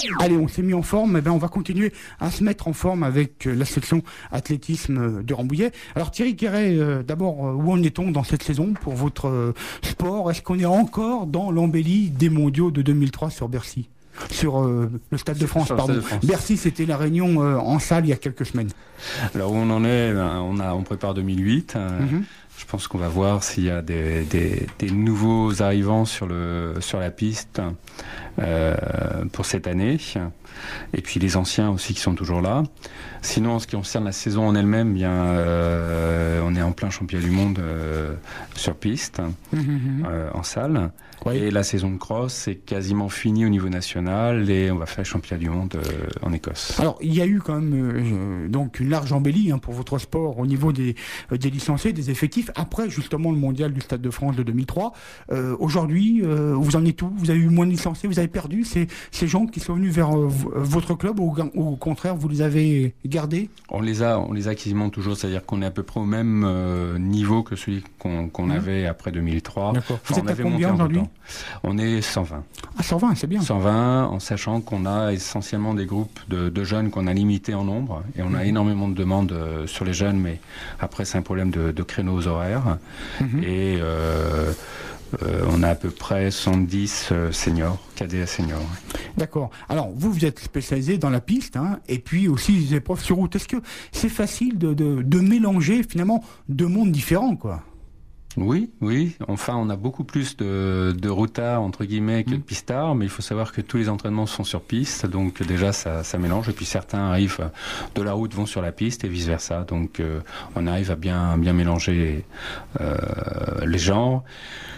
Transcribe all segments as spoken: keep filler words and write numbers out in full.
Allez, on s'est mis en forme, eh ben, on va continuer à se mettre en forme avec la section athlétisme de Rambouillet. Alors Thierry Quéret, euh, d'abord, où en est-on dans cette saison pour votre euh, sport? Est-ce qu'on est encore dans l'embellie des mondiaux de deux mille trois sur Bercy? Sur euh, le Stade de France, pardon. De France. Bercy, c'était la réunion euh, en salle il y a quelques semaines. Alors où on en est, on, a, on prépare deux mille huit. Euh, mm-hmm. Je pense qu'on va voir s'il y a des, des, des nouveaux arrivants sur, le, sur la piste euh, pour cette année. Et puis les anciens aussi qui sont toujours là. Sinon, en ce qui concerne la saison en elle-même, bien, euh, on est en plein championnat du monde euh, sur piste, mmh, euh, en salle. Oui. Et la saison de cross c'est quasiment finie au niveau national et on va faire le championnat du monde euh, en Écosse. Alors, il y a eu quand même euh, donc une large embellie hein, pour votre sport au niveau des, euh, des licenciés, des effectifs. Après, justement, le mondial du Stade de France de deux mille trois. Euh, aujourd'hui, euh, vous en êtes où? Vous avez eu moins de licenciés? Vous avez perdu ces, ces gens qui sont venus vers euh, votre club ou, ou au contraire, vous les avez gardés? On les a, on les a quasiment toujours. C'est-à-dire qu'on est à peu près au même euh, niveau que celui qu'on, qu'on mmh. avait après deux mille trois. D'accord. Vous enfin, êtes à combien aujourd'hui? On est cent vingt. Ah, cent vingt, c'est bien. cent vingt, en sachant qu'on a essentiellement des groupes de, de jeunes qu'on a limités en nombre. Et on a mmh. énormément de demandes euh, sur les jeunes, mais après, c'est un problème de, de créneaux horaires. Mmh. Et euh, euh, on a à peu près soixante-dix euh, seniors, cadets seniors. D'accord. Alors, vous, vous êtes spécialisé dans la piste, hein, et puis aussi les épreuves sur route. Est-ce que c'est facile de, de, de mélanger, finalement, deux mondes différents, quoi? Oui, oui. Enfin, on a beaucoup plus de, de routards, entre guillemets, que de pistards, mais il faut savoir que tous les entraînements sont sur piste, donc déjà, ça, ça mélange. Et puis certains arrivent de la route, vont sur la piste et vice-versa. Donc, euh, on arrive à bien, bien mélanger euh, les genres.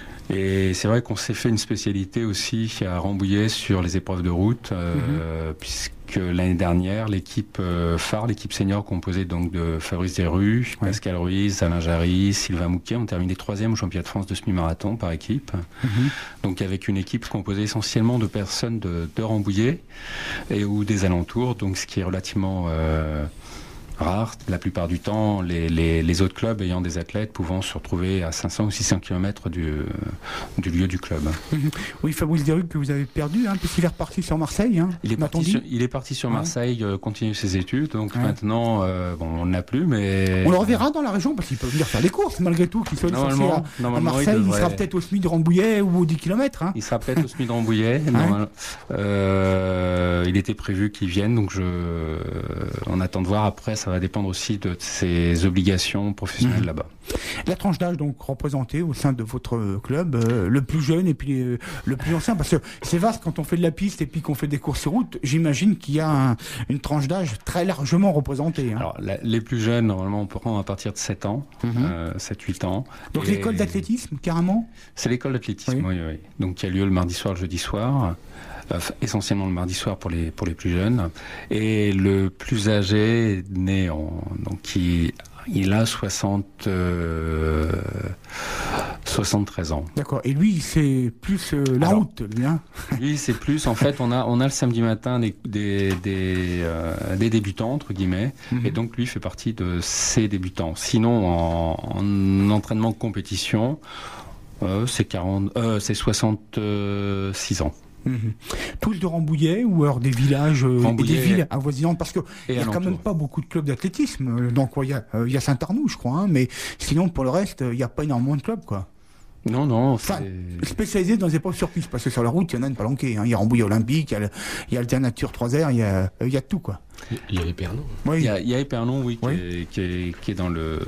Et c'est vrai qu'on s'est fait une spécialité aussi à Rambouillet sur les épreuves de route, euh, mmh. puisque l'année dernière, l'équipe euh, phare, l'équipe senior composée donc de Fabrice Desrues, ouais. Pascal Ruiz, Alain Jarry, Sylvain Mouquet, ont terminé troisième au championnat de France de semi-marathon par équipe. Mmh. Donc avec une équipe composée essentiellement de personnes de, de Rambouillet et ou des alentours, donc ce qui est relativement euh, rare. La plupart du temps, les, les, les autres clubs ayant des athlètes pouvant se retrouver à cinq cents ou six cents kilomètres du, du lieu du club. Oui, Fabrice Desrues que vous avez perdu, hein, puisqu'il est reparti sur Marseille. Hein, il, est parti sur, il est parti sur Marseille, ouais. euh, continue ses études, donc ouais. maintenant, euh, bon, on ne l'a plus, mais... On le reverra dans la région, parce qu'il peut venir faire des courses, malgré tout, qu'il soit licencié à, à Marseille, il, devrait... il sera peut-être au S M I de Rambouillet ou aux dix kilomètres. Hein. Il sera peut-être au S M I de Rambouillet. Ouais. Euh, il était prévu qu'il vienne, donc je... on attend de voir après, ça va dépendre aussi de de ses obligations professionnelles mmh. là-bas. La tranche d'âge donc représentée au sein de votre club, euh, le plus jeune et puis euh, le plus ancien, parce que c'est vaste quand on fait de la piste et puis qu'on fait des courses sur route, j'imagine qu'il y a un, une tranche d'âge très largement représentée. Hein. Alors la, les plus jeunes, normalement, on prend à partir de sept ans, mmh. euh, sept huit ans. Donc et l'école d'athlétisme, carrément? C'est l'école d'athlétisme, oui. oui, oui. Donc qui a lieu le mardi soir, le jeudi soir. Euh, essentiellement le mardi soir pour les pour les plus jeunes, et le plus âgé né en donc qui il a soixante euh, soixante-treize ans. D'accord. Et lui, c'est plus euh, la Alors, route, lui, hein. Lui, c'est plus, en fait, on a, on a le samedi matin des, des, des, euh, des débutants, entre guillemets, mm-hmm. et donc lui fait partie de ces débutants. Sinon, en, en entraînement de compétition, euh, c'est quarante, euh, c'est soixante-six ans. Mmh. Tous de Rambouillet ou alors des villages euh, et des villes avoisinantes, parce que il y a quand même pas beaucoup de clubs d'athlétisme. Donc il y a, euh, y a Saint-Arnoux, je crois, hein, mais sinon pour le reste, il n'y a pas énormément de clubs, quoi. Non, non. Enfin, spécialisé dans les épreuves sur piste, parce que sur la route, il y en a une palanquée. Hein. Il y a Rambouillet Olympique, il y a, le, il y a Alternature trois R, il y a, il y a tout, quoi. Il y a Épernon. Oui. Il y a, il y a Épernon, oui, oui. Qui, est, qui, est, qui est dans le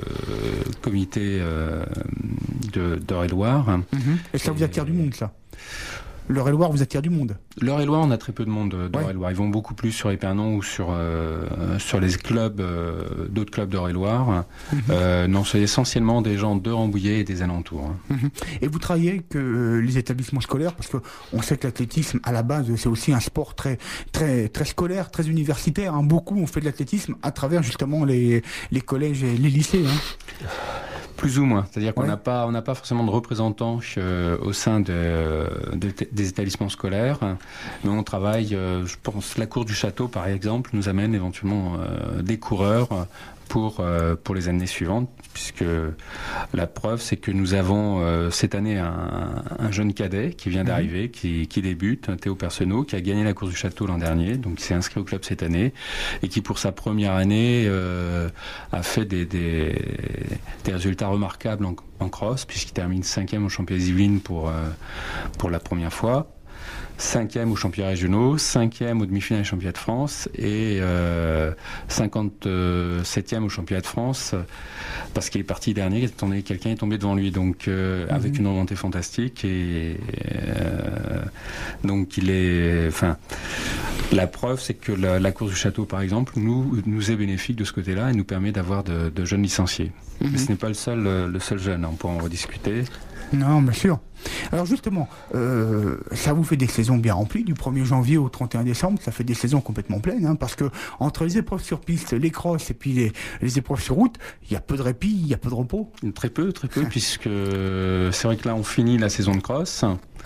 comité euh, de d'Eure-et-Loire. Mmh. Et ça et... vous attire du monde, ça? L'Eure-et-Loire vous attire du monde? L'Eure-et-Loire, on a très peu de monde d'Eure-et-Loire. Ouais. Ils vont beaucoup plus sur Épernon ou sur, euh, sur les clubs, euh, d'autres clubs d'Eure-et-Loire. Mm-hmm. Euh, non, c'est essentiellement des gens de Rambouillet et des alentours. Mm-hmm. Et vous travaillez avec euh, les établissements scolaires, parce qu'on sait que l'athlétisme, à la base, c'est aussi un sport très, très, très scolaire, très universitaire. Hein. Beaucoup ont fait de l'athlétisme à travers justement les, les collèges et les lycées. Hein. Plus ou moins, c'est-à-dire qu'on n'a ouais. pas, on n'a pas forcément de représentants euh, au sein de, de, des établissements scolaires, mais on travaille. Euh, je pense la cour du château, par exemple, nous amène éventuellement euh, des coureurs pour, euh, pour les années suivantes, puisque la preuve, c'est que nous avons euh, cette année un, un jeune cadet qui vient d'arriver, mmh. qui, qui débute, Théo Personneau, qui a gagné la course du château l'an dernier, donc il s'est inscrit au club cette année, et qui pour sa première année euh, a fait des, des, des résultats remarquables en, en cross, puisqu'il termine cinquième au championnat des Yvelines pour, euh, pour la première fois. Cinquième aux championnats régionaux, cinquième aux demi-finales des championnats de France et euh, cinquante-septième au championnat de France parce qu'il est parti dernier, étant donné que quelqu'un est tombé devant lui, donc euh, mmh. avec une remontée fantastique et euh, donc il est, enfin, la preuve c'est que la, la course du château par exemple nous nous est bénéfique de ce côté-là et nous permet d'avoir de, de jeunes licenciés. Mmh. Mais ce n'est pas le seul le seul jeune, on pourra en rediscuter. Non, bien sûr. Alors justement, euh, ça vous fait des saisons bien remplies, du premier janvier au trente et un décembre, ça fait des saisons complètement pleines, hein, parce que entre les épreuves sur piste, les crosses et puis les, les épreuves sur route, il y a peu de répit, il y a peu de repos. Très peu, très peu, puisque c'est vrai que là on finit la saison de cross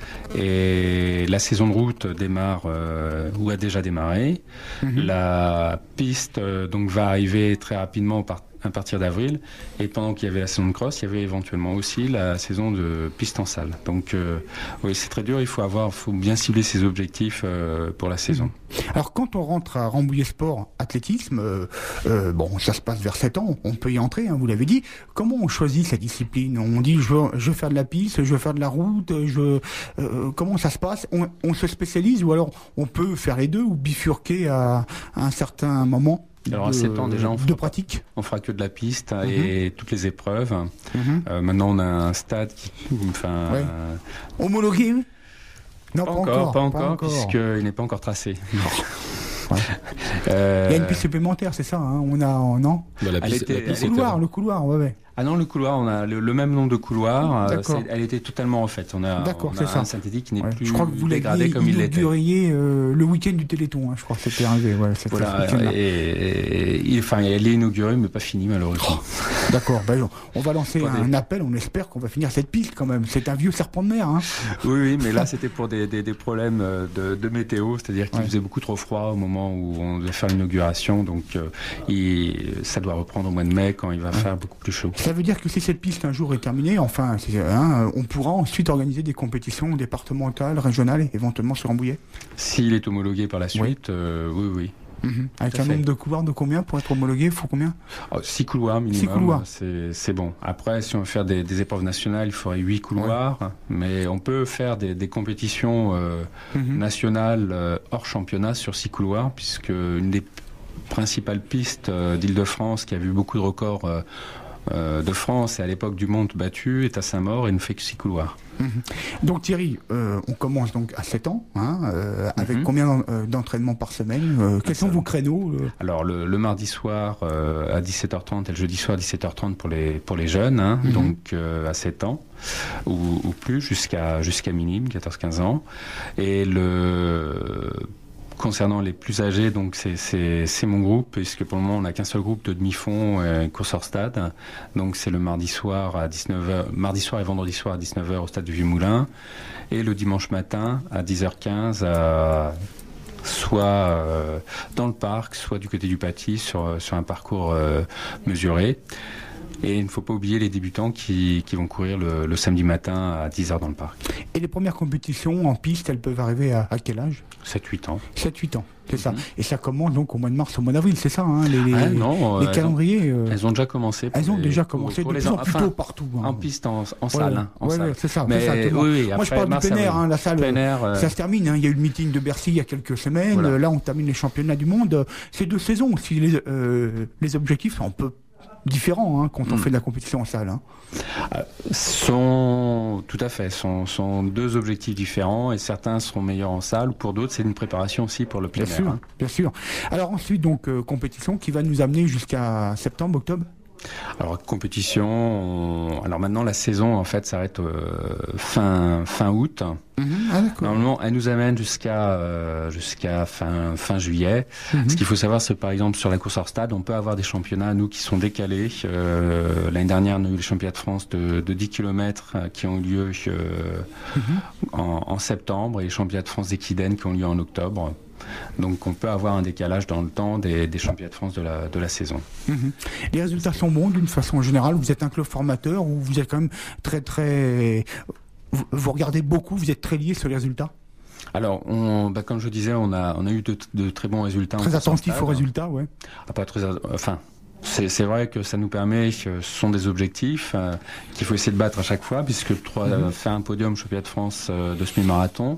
et la saison de route démarre euh, ou a déjà démarré. Mm-hmm. La piste euh, donc va arriver très rapidement au part à partir d'avril, et pendant qu'il y avait la saison de cross, il y avait éventuellement aussi la saison de piste en salle. Donc euh, oui, c'est très dur, il faut avoir, faut bien cibler ses objectifs euh, pour la saison. Alors quand on rentre à Rambouillet Sport Athlétisme, euh, euh, bon, ça se passe vers sept ans, on peut y entrer, hein, vous l'avez dit. Comment on choisit sa discipline? On dit je veux, je veux faire de la piste, je veux faire de la route, je, euh, comment ça se passe? on, on se spécialise ou alors on peut faire les deux ou bifurquer à, à un certain moment? Alors à sept ans déjà, on fera, de pratique. On fera que de la piste mmh. et toutes les épreuves. Mmh. Euh, maintenant, on a un stade qui, enfin, ouais. euh... homologué. Non, pas, pas encore, encore, pas encore, encore. puisqu'il n'est pas encore tracé. Ouais. Euh... Il y a une piste supplémentaire, c'est ça, hein. On a, non bah, la piste, était, la piste le couloir, le couloir, ouais, ouais. Ah non, le couloir, on a le, le même nombre de couloirs. Euh, elle était totalement refaite. On a, D'accord, on c'est a ça. un synthétique qui n'est ouais. plus je crois que vous dégradé comme il l'était. Euh, le week-end du Téléthon, hein, je crois que c'était arrivé. Ouais, voilà, et, et, et, enfin, elle est inaugurée, mais pas finie malheureusement. Oh, d'accord, bah, on va lancer pour un des... appel, on espère qu'on va finir cette piste quand même. C'est un vieux serpent de mer. Hein. Oui, oui, mais là c'était pour des, des, des problèmes de, de météo, c'est-à-dire qu'il ouais. faisait beaucoup trop froid au moment où on devait faire l'inauguration, donc euh, il, ça doit reprendre au mois de mai quand il va ouais. faire beaucoup plus chaud. Ça veut dire que si cette piste un jour est terminée, enfin, hein, on pourra ensuite organiser des compétitions départementales, régionales, éventuellement sur Rambouillet. S'il est homologué par la suite, oui, euh, oui. oui. Mmh. Avec un fait. nombre de couloirs de combien pour être homologué? Il faut combien? oh, Six couloirs minimum. Six couloirs. C'est bon. Après, si on veut faire des, des épreuves nationales, il faudrait huit couloirs. Ouais. Mais on peut faire des, des compétitions euh, mmh. nationales euh, hors championnat sur six couloirs, puisque une des principales pistes euh, d'Île-de-France qui a vu beaucoup de records euh, Euh, de France et à l'époque du monde battu est à Saint-Maur et ne fait que six couloirs. Mmh. Donc Thierry, euh, on commence donc à sept ans, hein, euh, avec mmh. combien d'entraînements par semaine? euh, Quels sont vos créneaux? euh... Alors le, le mardi soir euh, à dix-sept heures trente et le jeudi soir à dix-sept heures trente pour les, pour les jeunes, hein, mmh. donc euh, à sept ans ou, ou plus, jusqu'à jusqu'à minime, quatorze quinze ans. Et le... Concernant les plus âgés, donc c'est mon groupe, puisque pour le moment on n'a qu'un seul groupe de demi-fond, euh, course hors stade. Donc c'est le mardi soir à dix-neuf heures, mardi soir et vendredi soir à dix-neuf heures au stade du Vieux-Moulin, et le dimanche matin à dix heures quinze, à, soit euh, dans le parc, soit du côté du Paty, sur, sur un parcours euh, mesuré. Et il ne faut pas oublier les débutants qui, qui vont courir le, le samedi matin à dix heures dans le parc. Et les premières compétitions en piste, elles peuvent arriver à, à quel âge? sept huit ans. sept huit ans, c'est mm-hmm. ça. Et ça commence donc au mois de mars, au mois d'avril, c'est ça, hein, les, les, ah, non, les calendriers ont, euh... Elles ont déjà commencé. Elles ont les, déjà commencé, pour, pour de plus en plus tôt partout. Hein. En piste, en, en salle. Ouais, hein, en ouais, salle. Ouais, c'est ça. Mais, ça oui, oui, Moi, après, je parle du plein air, hein, la salle, air, euh... ça se termine. Hein. Il y a eu le meeting de Bercy il y a quelques semaines. Voilà. Là, on termine les championnats du monde. C'est deux saisons. Si les, euh, les objectifs sont un peu différents hein, quand on mmh. fait de la compétition en salle. Hein. Euh, sont tout à fait sont, sont deux objectifs différents et certains seront meilleurs en salle ou pour d'autres c'est une préparation aussi pour le plein bien air. Sûr, hein. Bien sûr. Alors ensuite donc euh, compétition qui va nous amener jusqu'à septembre, octobre. Alors compétition, on... alors maintenant la saison en fait s'arrête euh, fin fin août. Mmh, ah, Normalement, elle nous amène jusqu'à euh, jusqu'à fin fin juillet. Mmh. Ce qu'il faut savoir, c'est que par exemple sur la course hors stade, on peut avoir des championnats nous qui sont décalés. Euh, L'année dernière, on a eu les championnats de France de, de dix kilomètres euh, qui ont eu lieu euh, mmh. en, en septembre et les championnats de France d'équidène qui ont lieu en octobre. Donc on peut avoir un décalage dans le temps des, des championnats de France de la, de la saison. Mmh. Les résultats sont bons d'une façon générale. Vous êtes un club formateur ou vous êtes quand même très très... Vous, vous regardez beaucoup, vous êtes très lié sur les résultats? Alors, on, bah, comme je disais, on a, on a eu de, de très bons résultats. Très attentif aux résultats, ouais. Ah, pas très, enfin, c'est, c'est vrai que ça nous permet, que ce sont des objectifs euh, qu'il faut essayer de battre à chaque fois, puisque trois, mm-hmm. euh, faire un podium championnat de France euh, de semi-marathon.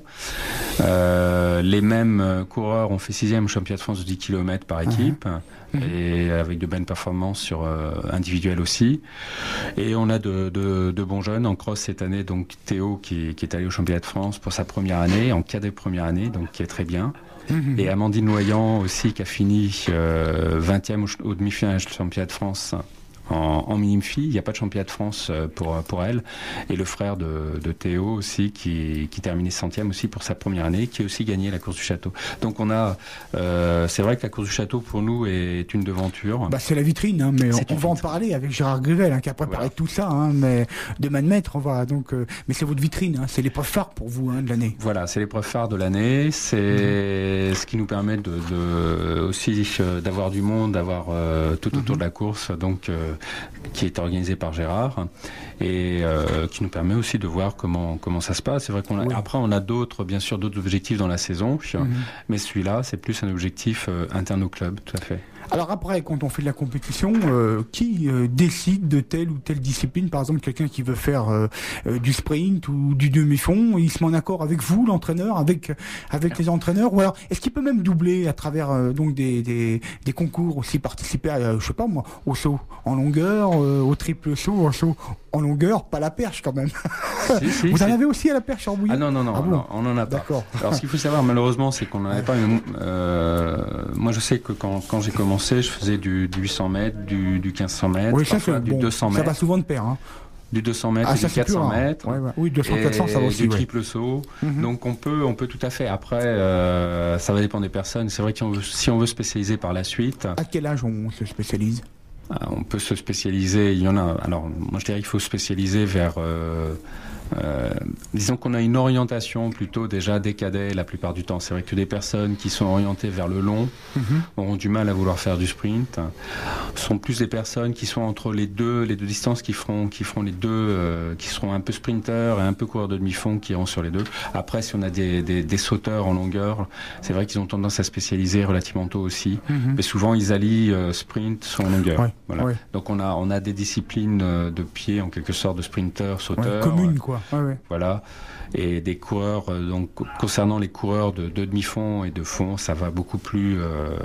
Euh, les mêmes coureurs ont fait sixième championnat de France de dix kilomètres par équipe. Mm-hmm. Et avec de bonnes performances sur euh, individuelles aussi. Et on a de, de, de bons jeunes en cross cette année, donc Théo qui, qui est allé au championnat de France pour sa première année, en cadet première année, donc qui est très bien. Mmh. Et Amandine Noyant aussi qui a fini euh, vingtième au, au demi-finale du championnat de France en, en minime fille. Il n'y a pas de championnat de France pour, pour elle. Et le frère de, de Théo aussi qui, qui terminait centième aussi pour sa première année, qui a aussi gagné la course du château. Donc on a, euh, c'est vrai que la course du château pour nous est une devanture. Bah c'est la vitrine, hein, mais on, on va en parler avec Gérard Grivel hein, qui a préparé voilà. tout ça, hein, mais de main de maître, on va donc. Euh, mais c'est votre vitrine, hein, c'est l'épreuve phare pour vous hein, de l'année. Voilà, c'est l'épreuve phare de l'année, c'est mmh. ce qui nous permet de, de aussi euh, d'avoir du monde, d'avoir euh, tout autour mmh. de la course, donc. Euh, qui est organisé par Gérard et euh, qui nous permet aussi de voir comment comment ça se passe. C'est vrai qu'on a, oui. après on a d'autres bien sûr d'autres objectifs dans la saison, mm-hmm. mais celui-là c'est plus un objectif euh, interne au club, tout à fait. Alors après, quand on fait de la compétition, euh, qui euh, décide de telle ou telle discipline? Par exemple, quelqu'un qui veut faire euh, euh, du sprint ou du demi-fond, il se met en accord avec vous, l'entraîneur, avec avec les entraîneurs, ou alors est-ce qu'il peut même doubler à travers euh, donc des, des des concours aussi, participer à, euh, je sais pas moi, au saut en longueur, euh, au triple saut, au saut en longueur, pas la perche quand même. Si, si, vous en avez aussi à la perche en bouillie? Ah non non non, ah bon non, on en a pas. D'accord. Alors ce qu'il faut savoir malheureusement, c'est qu'on n'en avait pas. Mais, euh, moi je sais que quand quand j'ai commencé je faisais du, du huit cents mètres, du, du quinze cents mètres, oui, ça, c'est, du bon, deux cents mètres. Ça va souvent de pair. Hein. Du deux cents mètres, ah, et du quatre cents mètres. Ouais, ouais. Oui, deux cents, quatre cents, ça va aussi. Du ouais. triple saut. Mm-hmm. Donc on peut, on peut tout à fait. Après, euh, ça va dépendre des personnes. C'est vrai que si on veut, si on veut spécialiser par la suite. À quel âge on se spécialise? On peut se spécialiser. Il y en a. Alors, moi, je dirais qu'il faut se spécialiser vers. Euh, Euh, disons qu'on a une orientation plutôt déjà des cadets la plupart du temps. C'est vrai que des personnes qui sont orientées vers le long mm-hmm. auront du mal à vouloir faire du sprint. Ce sont plus des personnes qui sont entre les deux, les deux distances qui feront, qui feront les deux, euh, qui seront un peu sprinteurs et un peu coureurs de demi-fond qui iront sur les deux. Après, si on a des, des, des sauteurs en longueur, c'est vrai qu'ils ont tendance à spécialiser relativement tôt aussi. Mm-hmm. Mais souvent, ils allient euh, sprint sur longueur. Ouais, voilà. Ouais. Donc on a, on a des disciplines de pied en quelque sorte de sprinteurs, sauteurs. Ouais, communes quoi. Ouais, ouais. Voilà, et des coureurs euh, donc concernant les coureurs de, de demi-fond et de fond, ça va beaucoup plus euh,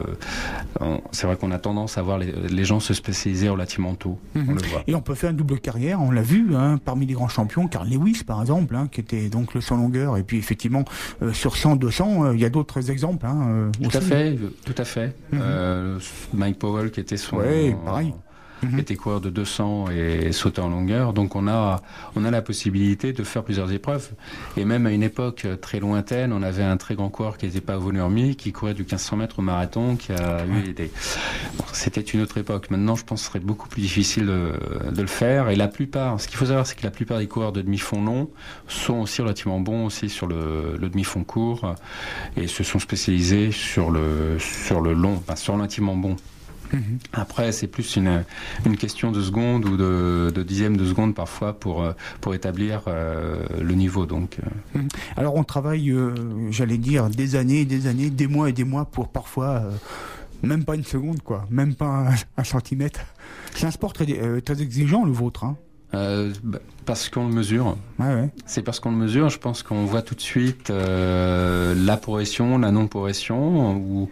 on, c'est vrai qu'on a tendance à voir les, les gens se spécialiser relativement tôt. Mm-hmm. On le voit. Et on peut faire une double carrière, on l'a vu hein, parmi les grands champions, Carl Lewis par exemple hein, qui était donc le cent longueur, et puis effectivement euh, sur cent, deux cents, il euh, y a d'autres exemples hein, euh, tout aussi. à fait tout à fait mm-hmm. euh, Mike Powell qui était son ouais, pareil. Mmh. était coureur de deux cents et sautait en longueur. Donc on a, on a la possibilité de faire plusieurs épreuves. Et même à une époque très lointaine, on avait un très grand coureur qui n'était pas au Nurmi, qui courait du quinze cents mètres au marathon, qui a eu des... Bon, c'était une autre époque. Maintenant, je pense que ce serait beaucoup plus difficile de, de le faire. Et la plupart, ce qu'il faut savoir, c'est que la plupart des coureurs de demi-fond long sont aussi relativement bons aussi sur le, le demi-fond court et se sont spécialisés sur le, sur le long, enfin, sur relativement bon. Mmh. Après, c'est plus une, une question de seconde ou de, de dixième de seconde parfois pour, pour établir euh, le niveau. Donc, euh... mmh. Alors, on travaille, euh, j'allais dire, des années, des années, des mois et des mois pour parfois, euh, même pas une seconde, quoi, même pas un, un centimètre. C'est un sport très, euh, très exigeant, le vôtre, hein. Euh, bah, parce qu'on le mesure. Ouais, ouais. C'est parce qu'on le mesure. Je pense qu'on voit tout de suite euh, la progression, la non-progression. Ou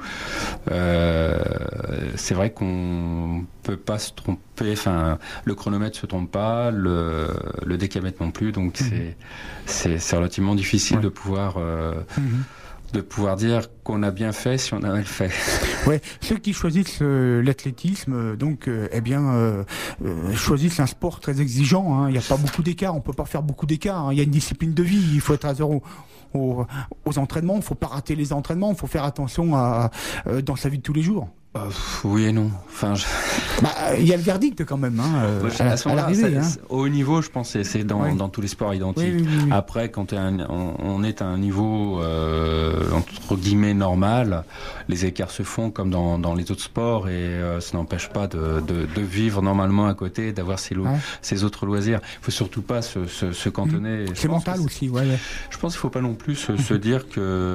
euh, c'est vrai qu'on peut pas se tromper. Enfin, le chronomètre se trompe pas, le, le décamètre non plus. Donc mmh. c'est, c'est c'est relativement difficile ouais. de pouvoir. Euh, mmh. de pouvoir dire qu'on a bien fait si on a mal fait. Ouais, ceux qui choisissent euh, l'athlétisme, donc, euh, eh bien, euh, euh, choisissent un sport très exigeant. Hein. Il n'y a pas beaucoup d'écart, on peut pas faire beaucoup d'écart. Hein. Il y a une discipline de vie, il faut être à zéro aux, aux entraînements, il faut pas rater les entraînements, il faut faire attention à, euh, dans sa vie de tous les jours. Euh, oui et non. Enfin, je... bah, il y a le verdict quand même. Hein, euh, ouais, à, à, à l'arrivée. Hein. Au haut niveau, je pense, c'est, c'est dans, oui. dans tous les sports identiques. Oui, oui, oui. Après, quand un, on, on est à un niveau euh, entre guillemets normal, les écarts se font comme dans, dans les autres sports et euh, ça n'empêche pas de, de, de vivre normalement à côté, d'avoir ses, lo- ouais. ses autres loisirs. Il faut surtout pas se, se, se cantonner. Mmh. C'est mental aussi. Ouais, ouais. Je pense qu'il faut pas non plus se, se dire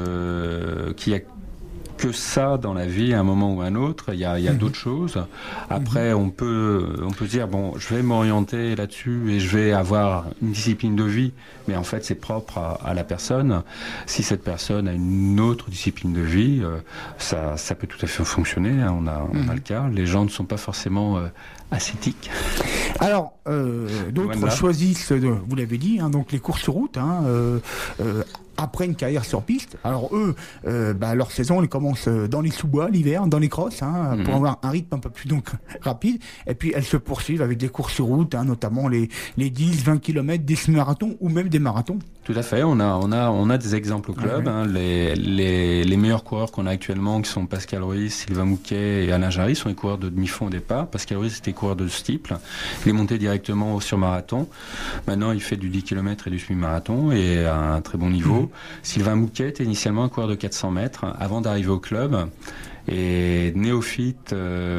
que qu'il y a que ça dans la vie à un moment ou à un autre. Il y a, il y a mmh. d'autres choses. Après, mmh. on peut, on peut dire bon, je vais m'orienter là-dessus et je vais avoir une discipline de vie. Mais en fait, c'est propre à, à la personne. Si cette personne a une autre discipline de vie, euh, ça, ça peut tout à fait fonctionner. Hein. On a, mmh. on a le cas. Les gens ne sont pas forcément euh, ascétiques. Alors, euh, d'autres voilà. choisissent, vous l'avez dit, hein, donc les courses sur route. Hein, euh, euh, après une carrière sur piste. Alors eux, euh, bah, leur saison, elle commence dans les sous-bois l'hiver, dans les crosses, hein, mmh. pour avoir un rythme un peu plus donc rapide. Et puis elles se poursuivent avec des courses sur route, hein, notamment les, les dix, vingt kilomètres, des semi-marathons ou même des marathons. Tout à fait. On a, on a, on a des exemples au club. Ah ouais. hein, les, les, les meilleurs coureurs qu'on a actuellement, qui sont Pascal Ruiz, Sylvain Mouquet et Alain Jarry, sont les coureurs de demi-fond au départ. Pascal Ruiz était coureur de steeple. Il est monté directement sur marathon. Maintenant, il fait du dix kilomètres et du semi-marathon et à un très bon niveau. Mmh. Sylvain Mouquet était initialement un coureur de quatre cents mètres avant d'arriver au club et néophyte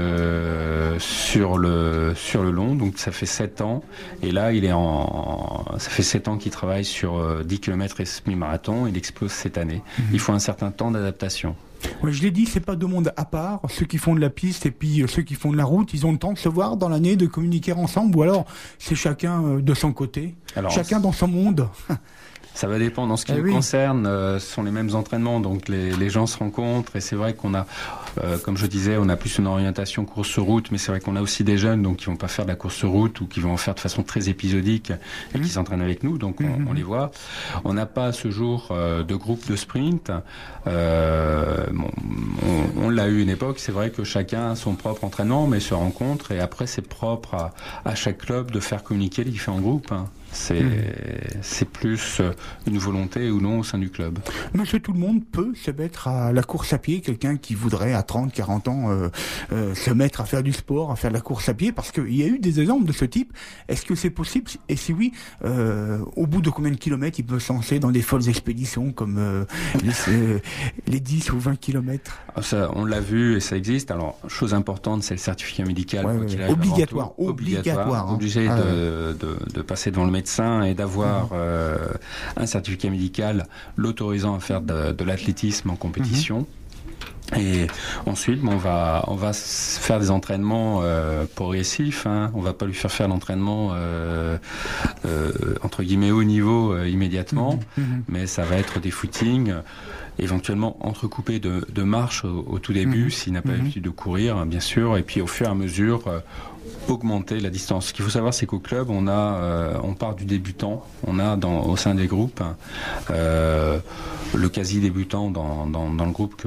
euh, sur le sur le long, donc ça fait sept ans et là il est en ça fait sept ans qu'il travaille sur euh, dix kilomètres et semi-marathon. Il explose cette année. Mmh. Il faut un certain temps d'adaptation. Ouais, je l'ai dit, c'est pas deux mondes à part. Ceux qui font de la piste et puis euh, ceux qui font de la route, ils ont le temps de se voir dans l'année, de communiquer ensemble, ou alors c'est chacun euh, de son côté, alors, chacun dans son monde. Ça va dépendre. En ce qui eh nous oui. concerne, euh, ce sont les mêmes entraînements, donc les, les gens se rencontrent et c'est vrai qu'on a, euh, comme je disais, on a plus une orientation course sur route, mais c'est vrai qu'on a aussi des jeunes donc qui vont pas faire de la course sur route ou qui vont en faire de façon très épisodique et mmh. qui s'entraînent avec nous, donc on, mmh. on les voit. On n'a pas à ce jour euh, de groupe de sprint. Euh, bon, on, on l'a eu une époque. C'est vrai que chacun a son propre entraînement, mais se rencontre et après c'est propre à, à chaque club de faire communiquer les différents groupes. Hein. C'est, mmh. c'est plus une volonté ou non au sein du club. Monsieur, tout le monde peut se mettre à la course à pied. Quelqu'un qui voudrait à trente, quarante ans euh, euh, se mettre à faire du sport, à faire de la course à pied, parce qu'il y a eu des exemples de ce type. Est-ce que c'est possible? Et si oui, euh, au bout de combien de kilomètres il peut se lancer dans des folles expéditions comme euh, les, euh, les dix ou vingt kilomètres? Ça, on l'a vu et ça existe. Alors, chose importante, c'est le certificat médical. Ouais, ouais, ouais. Obligatoire, obligatoire, obligatoire. Hein. Obligé ah, de, ouais. de, de passer devant le médecin et d'avoir mmh. euh, un certificat médical l'autorisant à faire de, de l'athlétisme en compétition. Mmh. Et ensuite, bon, on va on va faire des entraînements euh, progressifs. Hein. On va pas lui faire faire l'entraînement euh, euh, entre guillemets haut niveau euh, immédiatement, mmh. Mmh. mais ça va être des footings. Éventuellement entrecoupé de, de marches au, au tout début, mmh. s'il n'a pas mmh. l'habitude de courir, bien sûr, et puis au fur et à mesure, euh, augmenter la distance. Ce qu'il faut savoir, c'est qu'au club, on a, euh, on part du débutant, on a dans, au sein des groupes euh, le quasi-débutant dans, dans, dans le groupe que,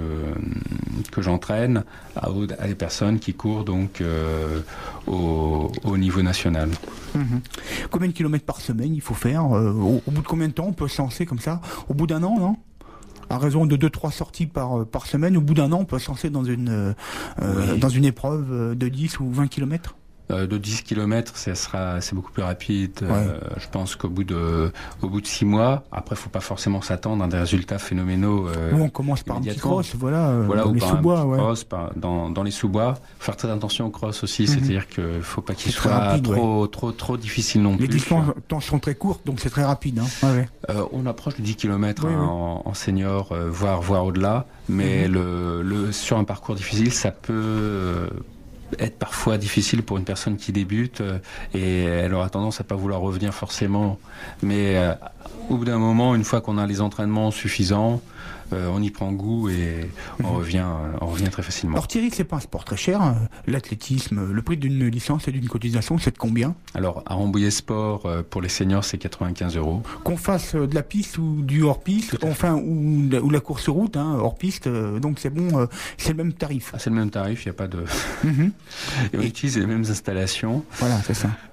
que j'entraîne, à, à des personnes qui courent donc euh, au, au niveau national. Mmh. Combien de kilomètres par semaine il faut faire euh, au, au bout de combien de temps on peut se lancer comme ça? Au bout d'un an, non? À raison de deux trois sorties par, par semaine, au bout d'un an, on peut se lancer dans une, euh, oui. dans une épreuve de dix ou vingt kilomètres? Euh, de dix kilomètres, ça sera, c'est beaucoup plus rapide. Ouais. Euh, je pense qu'au bout de, au bout de six mois, après, faut pas forcément s'attendre à des résultats phénoménaux. Euh, Nous, on commence par un petit cross, voilà, euh, voilà, dans les sous-bois, ouais. Cross, par, dans, dans les sous-bois. Faire très attention au cross aussi, mm-hmm. c'est-à-dire que faut pas qu'il soit rapide, trop, ouais. trop, trop difficile non les plus. Les distances sont très courtes, donc c'est très rapide, hein. Ouais, ouais. Euh, on approche de dix kilomètres ouais, hein, ouais. En, en senior, euh, voire, voire au-delà. Mais mm-hmm. le, le, sur un parcours difficile, ça peut, euh, être parfois difficile pour une personne qui débute euh, et elle aura tendance à pas vouloir revenir forcément. Mais euh, au bout d'un moment, une fois qu'on a les entraînements suffisants, euh, on y prend goût et on mmh. revient, euh, on revient très facilement. Alors Thierry, c'est pas un sport très cher, hein. L'athlétisme, le prix d'une licence et d'une cotisation, c'est de combien? Alors à Rambouillet Sport, euh, pour les seniors, c'est quatre-vingt-quinze euros. Qu'on fasse euh, de la piste ou du hors-piste, enfin ou, ou la course route, hein, hors-piste, euh, donc c'est bon, euh, c'est le même tarif. Ah, c'est le même tarif, il n'y a pas de... Mmh. et on et... utilise les mêmes installations. Voilà, c'est ça.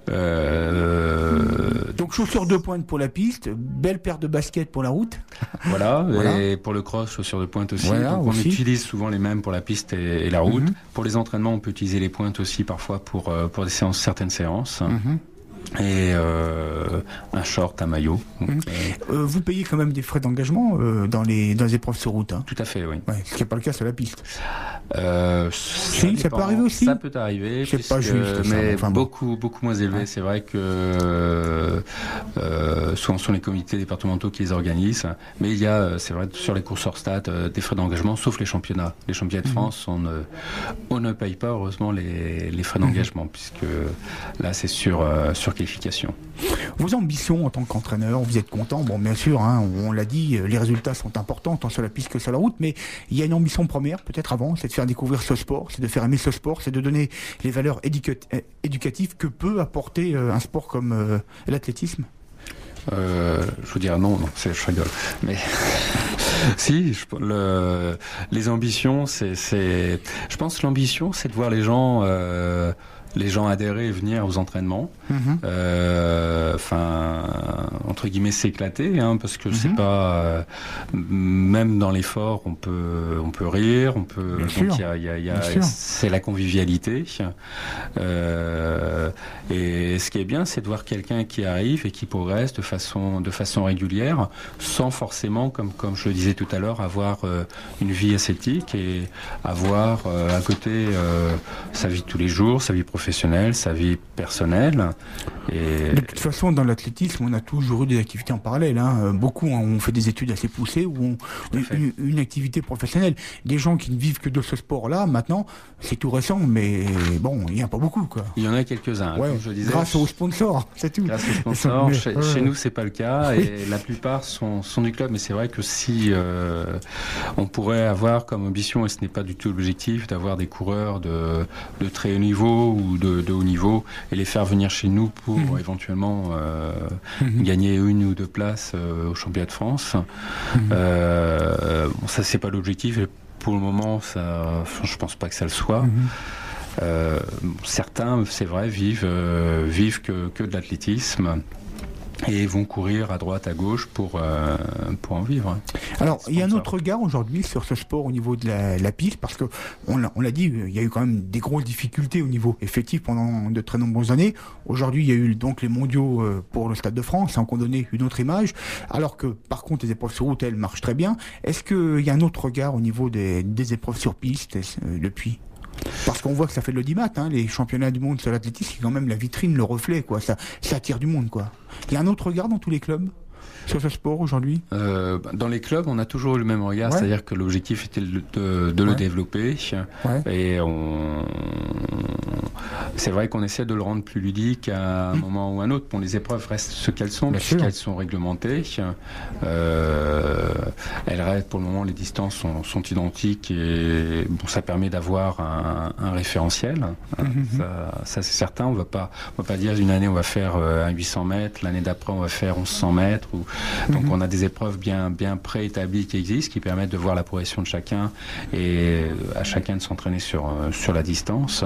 Euh... Donc chaussures de pointe pour la piste, belle paire de baskets pour la route. Voilà, voilà. Et pour le cross, chaussures de pointe aussi. Voilà, Donc aussi. On utilise souvent les mêmes pour la piste et, et la route. Mm-hmm. Pour les entraînements, on peut utiliser les pointes aussi parfois pour, pour des séances, certaines séances. Mm-hmm. Et euh, un short, un maillot. Donc, mmh. euh, euh, vous payez quand même des frais d'engagement euh, dans, les, dans les épreuves sur route, hein. Tout à fait, oui. Ouais, ce qui n'est pas le cas sur la piste. Euh, si, ça, ça peut arriver aussi. Ça peut arriver, c'est pas juste, mais enfin, beaucoup, bon. beaucoup moins élevé. Ouais. C'est vrai que euh, euh, souvent ce sont les comités départementaux qui les organisent, mais il y a, c'est vrai, sur les courses hors stade, euh, des frais d'engagement, sauf les championnats. Les championnats de mmh. France, on ne, on ne paye pas heureusement les, les frais d'engagement, mmh. puisque là c'est sur, euh, sur qualification. Vos ambitions en tant qu'entraîneur, vous êtes content, bon bien sûr, hein, on, on l'a dit, les résultats sont importants tant sur la piste que sur la route, mais il y a une ambition première, peut-être avant, c'est de faire découvrir ce sport, c'est de faire aimer ce sport, c'est de donner les valeurs éducat- éducatives que peut apporter euh, un sport comme euh, l'athlétisme. Euh, je veux dire non, non, c'est, je rigole. Mais si, je, le, les ambitions, c'est, c'est, je pense que l'ambition, c'est de voir les gens. Euh, les gens adhérer et venir aux entraînements, mmh. euh, enfin entre guillemets s'éclater, hein, parce que mmh. c'est pas euh, même dans l'effort on peut on peut rire, on peut Bien donc il y a il y a, y a c'est la convivialité euh, et ce qui est bien c'est de voir quelqu'un qui arrive et qui progresse de façon de façon régulière sans forcément comme comme je le disais tout à l'heure avoir euh, une vie ascétique et avoir euh, à côté euh, sa vie de tous les jours, sa vie professionnelle professionnelle, sa vie personnelle. Et... De toute façon, dans l'athlétisme, on a toujours eu des activités en parallèle. Hein. Beaucoup ont fait des études assez poussées ou ont une, une activité professionnelle. Des gens qui ne vivent que de ce sport-là, maintenant, c'est tout récent, mais bon, il n'y en a pas beaucoup, quoi. Il y en a quelques-uns. Ouais, comme je disais, grâce aux sponsors, c'est tout. Grâce aux sponsors. Mais, chez, euh... chez nous, c'est pas le cas, et oui. la plupart sont, sont du club. Mais c'est vrai que si euh, on pourrait avoir comme ambition, et ce n'est pas du tout l'objectif, d'avoir des coureurs de, de très haut niveau ou de, de haut niveau et les faire venir chez nous pour mmh. éventuellement euh, mmh. gagner une ou deux places euh, au championnat de France. Mmh. Euh, bon, ça c'est pas l'objectif et pour le moment ça, je pense pas que ça le soit. Mmh. Euh, certains, c'est vrai, vivent euh, vivent que, que de l'athlétisme. Et vont courir à droite, à gauche pour, euh, pour en vivre. Alors, il y a un autre regard aujourd'hui sur ce sport au niveau de la, la piste, parce que on l'a, on l'a dit, il y a eu quand même des grosses difficultés au niveau effectif pendant de très nombreuses années. Aujourd'hui, il y a eu donc les mondiaux pour le Stade de France, ça a encore donné une autre image, alors que par contre, les épreuves sur route, elles marchent très bien. Est-ce qu'il y a un autre regard au niveau des, des épreuves sur piste euh, depuis ? Parce qu'on voit que ça fait de l'audimat, hein, les championnats du monde sur l'athlétisme, c'est quand même la vitrine, le reflet, quoi. Ça, ça attire du monde, quoi. Il y a un autre regard dans tous les clubs sur ce sport aujourd'hui ? euh, Dans les clubs, on a toujours eu le même regard, ouais. C'est-à-dire que l'objectif était de, de, de ouais. le développer. Ouais. Et on... c'est vrai qu'on essaie de le rendre plus ludique à un mmh. moment ou un autre. Bon, les épreuves restent ce qu'elles sont, puisqu'elles sont réglementées. Euh, elles restent, pour le moment, les distances sont, sont identiques et bon, ça permet d'avoir un, un référentiel. Mmh. Ça, ça, c'est certain. On ne va pas, on va pas dire une année on va faire un huit cents mètres, l'année d'après on va faire onze cents mètres. Ou... Donc mmh. on a des épreuves bien, bien préétablies qui existent, qui permettent de voir la progression de chacun et à chacun de s'entraîner sur, sur la distance.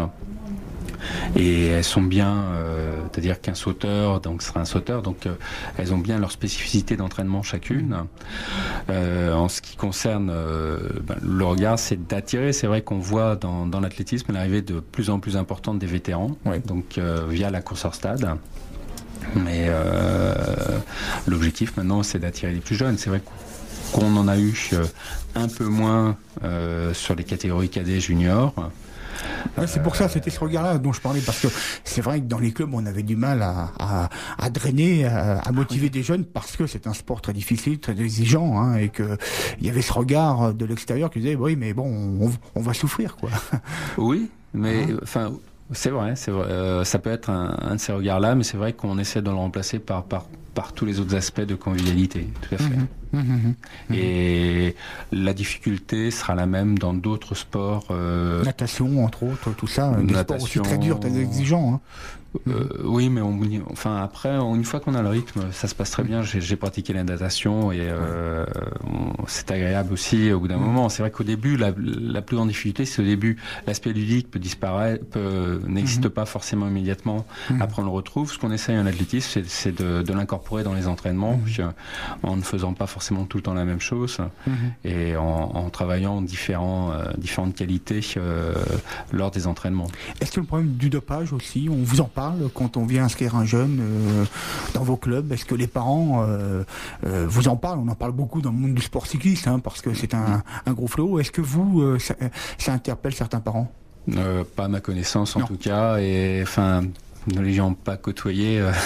Et elles sont bien, euh, c'est-à-dire qu'un sauteur, donc sera un sauteur, donc euh, elles ont bien leur spécificité d'entraînement chacune. Euh, en ce qui concerne euh, ben, le regard, c'est d'attirer. C'est vrai qu'on voit dans, dans l'athlétisme l'arrivée de plus en plus importante des vétérans, oui. donc euh, via la course hors stade. Mais euh, l'objectif maintenant, c'est d'attirer les plus jeunes. C'est vrai qu'on en a eu un peu moins euh, sur les catégories cadets juniors. Ouais, c'est pour ça, c'était ce regard-là dont je parlais, parce que c'est vrai que dans les clubs, on avait du mal à, à, à drainer, à, à motiver des jeunes, parce que c'est un sport très difficile, très exigeant, hein, et que il y avait ce regard de l'extérieur qui disait, oui, mais bon, on, on va souffrir, quoi. Oui, mais enfin. Hein C'est vrai, c'est vrai. Euh, ça peut être un, un de ces regards-là, mais c'est vrai qu'on essaie de le remplacer par, par, par tous les autres aspects de convivialité, tout à fait. Mmh, mmh, mmh. Et la difficulté sera la même dans d'autres sports. Euh... Natation, entre autres, tout ça. Des sports aussi très durs, très exigeants. Hein. Euh, oui, mais on, enfin après, une fois qu'on a le rythme, ça se passe très bien. J'ai, j'ai pratiqué la natation et euh, on, c'est agréable aussi au bout d'un moment. C'est vrai qu'au début, la, la plus grande difficulté, c'est au début. L'aspect ludique peut disparaître, peut, n'existe pas forcément immédiatement. Après, on le retrouve. Ce qu'on essaye en athlétisme, c'est, c'est de, de l'incorporer dans les entraînements, puis, en ne faisant pas forcément tout le temps la même chose et en, en travaillant différents, euh, différentes qualités euh, lors des entraînements. Est-ce que le problème du dopage aussi, on vous en parle quand on vient inscrire un jeune euh, dans vos clubs? Est-ce que les parents euh, euh, vous en parlent? On en parle beaucoup dans le monde du sport cycliste, hein, parce que c'est un, un gros fléau. Est-ce que vous, euh, ça, ça interpelle certains parents? euh, Pas à ma connaissance en non. tout cas, et enfin, ne les ayant pas côtoyés. Euh...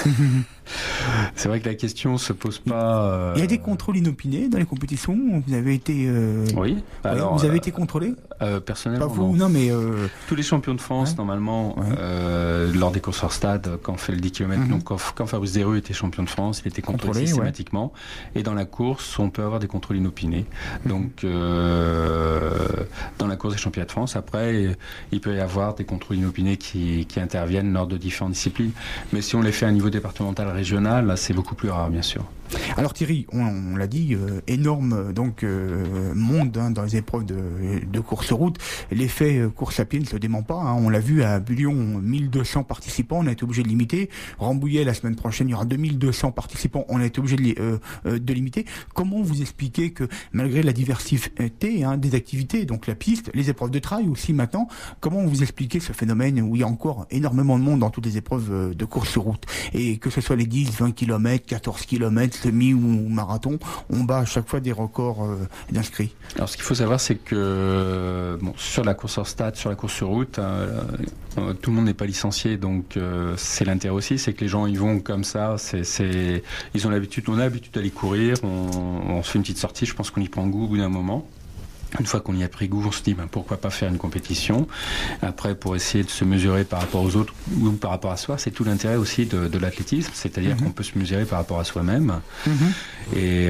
C'est vrai que la question se pose pas. Euh... Il y a des contrôles inopinés dans les compétitions. Vous avez été. Euh... Oui. Alors, vous avez euh, été contrôlé euh, personnellement. Pas vous, non. non, mais euh... tous les champions de France, ouais. normalement, ouais. euh, lors des courses hors stade, quand on fait le dix kilomètres, mm-hmm. donc quand, quand Fabrice Desrues était champion de France, il était contrôlé, contrôlé systématiquement. Ouais. Et dans la course, on peut avoir des contrôles inopinés. Mm-hmm. Donc, euh, dans la course des championnats de France, après, il peut y avoir des contrôles inopinés qui, qui interviennent lors de différentes disciplines. Mais si on les fait à un niveau départemental, régional, là, c'est beaucoup plus rare, bien sûr. Alors Thierry, on, on l'a dit, euh, énorme donc euh, monde hein, dans les épreuves de, de course route. L'effet euh, course à pied ne se dément pas. Hein. On l'a vu à Bullion, mille deux cents participants, on a été obligé de limiter. Rambouillet, la semaine prochaine, il y aura deux mille deux cents participants, on a été obligé de, li- euh, euh, de limiter. Comment vous expliquez que malgré la diversité hein, des activités, donc la piste, les épreuves de trail aussi maintenant, comment vous expliquez ce phénomène où il y a encore énormément de monde dans toutes les épreuves de course route, et que ce soit les dix, vingt kilomètres, quatorze kilomètres, semi ou marathon, on bat à chaque fois des records euh, d'inscrits. Alors ce qu'il faut savoir, c'est que bon, sur la course hors stade, sur la course sur route, euh, euh, tout le monde n'est pas licencié, donc euh, c'est l'intérêt aussi, c'est que les gens y vont comme ça, c'est, c'est, ils ont l'habitude, on a l'habitude d'aller courir, on, on se fait une petite sortie, je pense qu'on y prend goût au bout d'un moment. Une fois qu'on y a pris goût, on se dit ben, pourquoi pas faire une compétition. Après, pour essayer de se mesurer par rapport aux autres ou par rapport à soi, c'est tout l'intérêt aussi de, de l'athlétisme, c'est-à-dire mmh. qu'on peut se mesurer par rapport à soi-même. Mmh. Et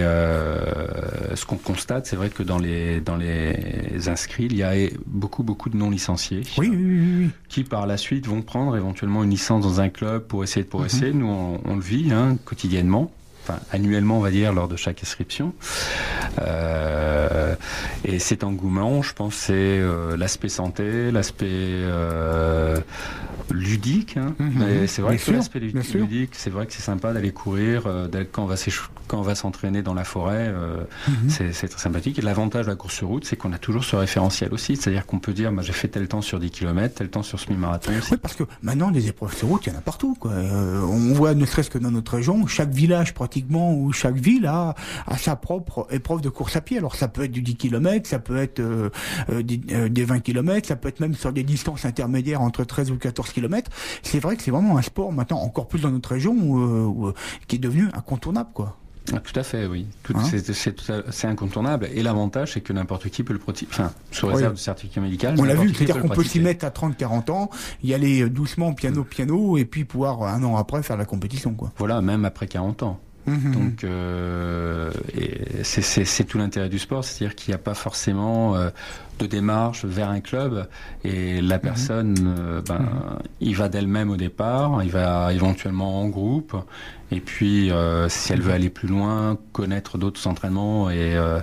euh, ce qu'on constate, c'est vrai que dans les dans les inscrits, il y a beaucoup beaucoup de non licenciés oui, oui, oui, oui. qui par la suite vont prendre éventuellement une licence dans un club pour essayer de progresser. Mmh. Nous, on, on le vit hein, quotidiennement. Enfin, annuellement, on va dire, lors de chaque inscription. Euh, et cet engouement, je pense, c'est euh, l'aspect santé, l'aspect euh, ludique. Hein. Mmh, Mais c'est vrai que sûr, l'aspect ludique, ludique, c'est vrai que c'est sympa d'aller courir, euh, quand, on va quand on va s'entraîner dans la forêt, euh, mmh. c'est, c'est très sympathique. Et l'avantage de la course sur route, c'est qu'on a toujours ce référentiel aussi. C'est-à-dire qu'on peut dire, bah, j'ai fait tel temps sur dix kilomètres, tel temps sur semi-marathon. Oui, parce que maintenant, des épreuves sur route, il y en a partout, quoi. Euh, on voit, ne serait-ce que dans notre région, chaque village pratique où chaque ville a, a sa propre épreuve de course à pied. Alors ça peut être du dix kilomètres, ça peut être euh, euh, des, euh, des vingt kilomètres, ça peut être même sur des distances intermédiaires entre treize ou quatorze kilomètres. C'est vrai que c'est vraiment un sport maintenant, encore plus dans notre région, où, où, qui est devenu incontournable, quoi. Ah, tout à fait, oui. Tout, hein c'est, c'est, c'est incontournable. Et l'avantage, c'est que n'importe qui peut le pratiquer. Enfin, sous réserve oui. de certificat médical. On l'a vu, c'est-à-dire qu'on peut s'y mettre à trente quarante ans, y aller doucement, piano, piano, et puis pouvoir, un an après, faire la compétition, quoi. Voilà, même après quarante ans. Mmh. Donc, euh, et c'est, c'est, c'est tout l'intérêt du sport, c'est-à-dire qu'il n'y a pas forcément euh, de démarche vers un club, et la personne, mmh. euh, ben, mmh. il va d'elle-même au départ, il va éventuellement en groupe, et puis euh, si elle veut aller plus loin, connaître d'autres entraînements et euh,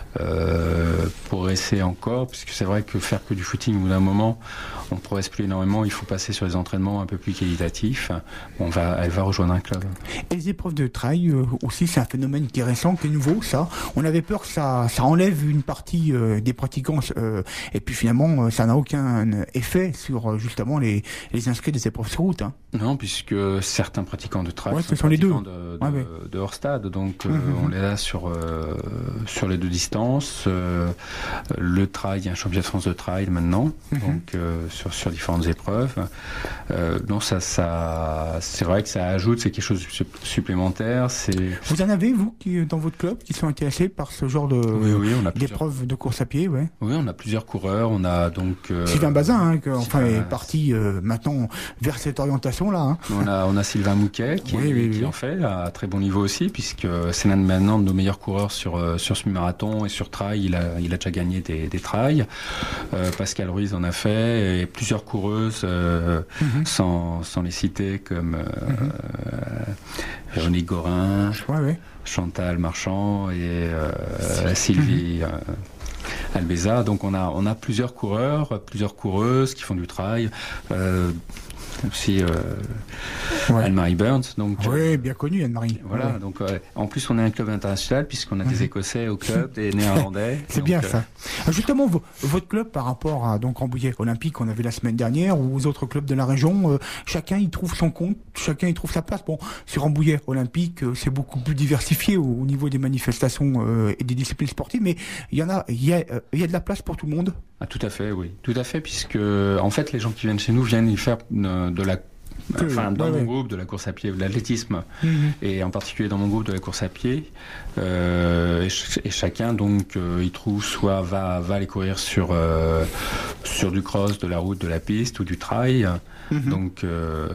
euh, progresser encore, puisque c'est vrai que faire que du footing, au bout d'un moment, on ne progresse plus énormément, il faut passer sur des entraînements un peu plus qualitatifs. On va, elle va rejoindre un club. Et les épreuves de trail euh, aussi, c'est un phénomène qui est récent, qui est nouveau, ça. On avait peur que ça, ça enlève une partie euh, des pratiquants, euh, et puis finalement, ça n'a aucun effet sur justement les, les inscrits des épreuves sur route. Hein. Non, puisque certains pratiquants de trail ouais, sont sont les deux. de, de, ouais, ouais. de hors stade, donc euh, mmh. on les a sur euh, sur les deux distances. Euh, le trail, il y a un championnat de France de trail maintenant, mmh. donc euh, sur sur différentes épreuves. Euh, non, ça ça c'est vrai que ça ajoute, c'est quelque chose de supplémentaire. C'est... Vous en avez, vous, qui dans votre club, qui sont intéressés par ce genre de oui, oui, on a d'épreuves de course à pied, ouais. Oui, on a a plusieurs coureurs. On a donc euh, Sylvain Bazin, hein, qui enfin, Sylvain... est parti euh, maintenant vers cette orientation-là. Hein. On a on a Sylvain Mouquet qui, oui, est, oui, qui oui. en fait à très bon niveau aussi, puisque c'est l'un de maintenant de nos meilleurs coureurs sur euh, sur semi-marathon et sur trail. Il a il a déjà gagné des, des trails. Euh, Pascal Ruiz en a fait et plusieurs coureuses euh, mm-hmm. sans sans les citer comme euh, mm-hmm. Véronique Gorin, ouais, ouais. Chantal Marchand et euh, Sylvie mm-hmm. euh, Albeza. Donc on a on a plusieurs coureurs, plusieurs coureuses qui font du trail. Euh, aussi euh, ouais. Anne-Marie Burns, donc oui, bien connue Anne-Marie. Voilà, ouais. donc euh, en plus on est un club international puisqu'on a mmh. des Écossais au club, des Néerlandais. C'est donc, bien euh... ça. Justement, v- votre club par rapport à donc Rambouillet Olympique, on a vu la semaine dernière, ou aux autres clubs de la région, euh, chacun y trouve son compte, chacun y trouve sa place. Bon, sur Rambouillet Olympique, euh, c'est beaucoup plus diversifié au, au niveau des manifestations euh, et des disciplines sportives, mais il y en a, il y a, euh, il y a de la place pour tout le monde. Ah, tout à fait, oui, tout à fait, puisque en fait les gens qui viennent chez nous viennent y faire euh, de la Que, enfin, dans ouais, mon ouais. groupe de la course à pied ou de l'athlétisme, mmh. et en particulier dans mon groupe de la course à pied, euh, et, ch- et chacun donc euh, il trouve soit va va aller courir sur euh, sur du cross, de la route, de la piste ou du trail, mmh. donc euh,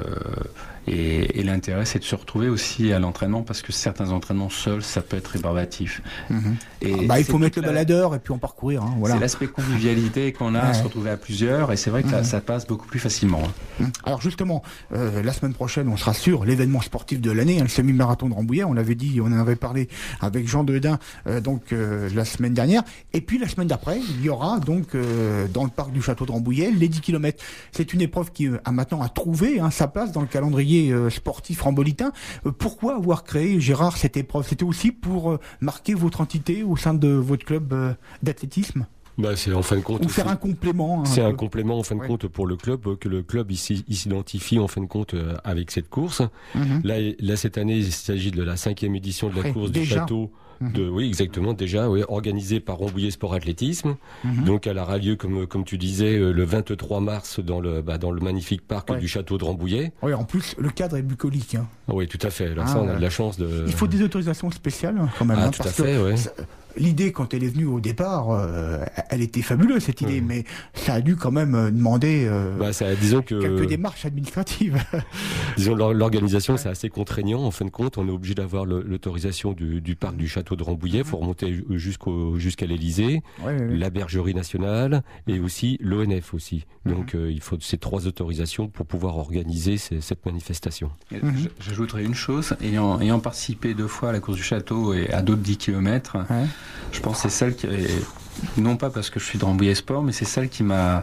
et, et l'intérêt c'est de se retrouver aussi à l'entraînement parce que certains entraînements seuls ça peut être rébarbatif. Mmh. Et bah, il faut mettre le la... baladeur et puis en parcourir. Hein, voilà. C'est l'aspect convivialité qu'on a ouais. à se retrouver à plusieurs et c'est vrai que mmh. là, ça passe beaucoup plus facilement. Hein. Alors justement, euh, la semaine prochaine, on sera sur l'événement sportif de l'année, hein, le semi-marathon de Rambouillet. On l'avait dit, on en avait parlé avec Jean Dedin euh, donc euh, la semaine dernière. Et puis la semaine d'après, il y aura donc euh, dans le parc du château de Rambouillet les dix kilomètres. C'est une épreuve qui euh, a maintenant à trouver hein, sa place dans le calendrier euh, sportif rambolitain. Euh, pourquoi avoir créé, Gérard, cette épreuve? C'était aussi pour euh, marquer votre entité au sein de votre club euh, d'athlétisme? Bah, c'est en fin de compte. Ou faire un complément. Hein, c'est un, un complément en fin de ouais. compte pour le club, que le club ici il s'identifie en fin de compte euh, avec cette course. Mm-hmm. Là, là cette année, il s'agit de la cinquième édition de la ouais, course déjà. du château. De, oui, exactement, déjà, oui, organisé par Rambouillet Sport Athlétisme. Mm-hmm. Donc, elle aura lieu, comme, comme tu disais, le vingt-trois mars dans le, bah, dans le magnifique parc ouais. du château de Rambouillet. Oui, en plus, le cadre est bucolique. Hein. Oui, tout à fait. Là, ah, ça, on a de la chance de. Il faut des autorisations spéciales, quand même. Ah, hein, tout parce à fait, oui. L'idée, quand elle est venue au départ, euh, elle était fabuleuse, cette idée, mmh. mais ça a dû quand même demander euh, bah, ça, disons que, quelques démarches administratives. Disons l'organisation, ouais. c'est assez contraignant. En fin de compte, on est obligé d'avoir le, l'autorisation du, du parc du château de Rambouillet. Il faut remonter jusqu'au, jusqu'à l'Élysée, ouais, ouais, ouais. la Bergerie nationale et aussi l'O N F aussi. Mmh. Donc, euh, il faut ces trois autorisations pour pouvoir organiser ces, cette manifestation. Mmh. J'ajouterais une chose, ayant, ayant participé deux fois à la course du château et à d'autres dix kilomètres, ouais. je pense que c'est celle qui est, non pas parce que je suis de Rambouillet Sport, mais c'est celle qui m'a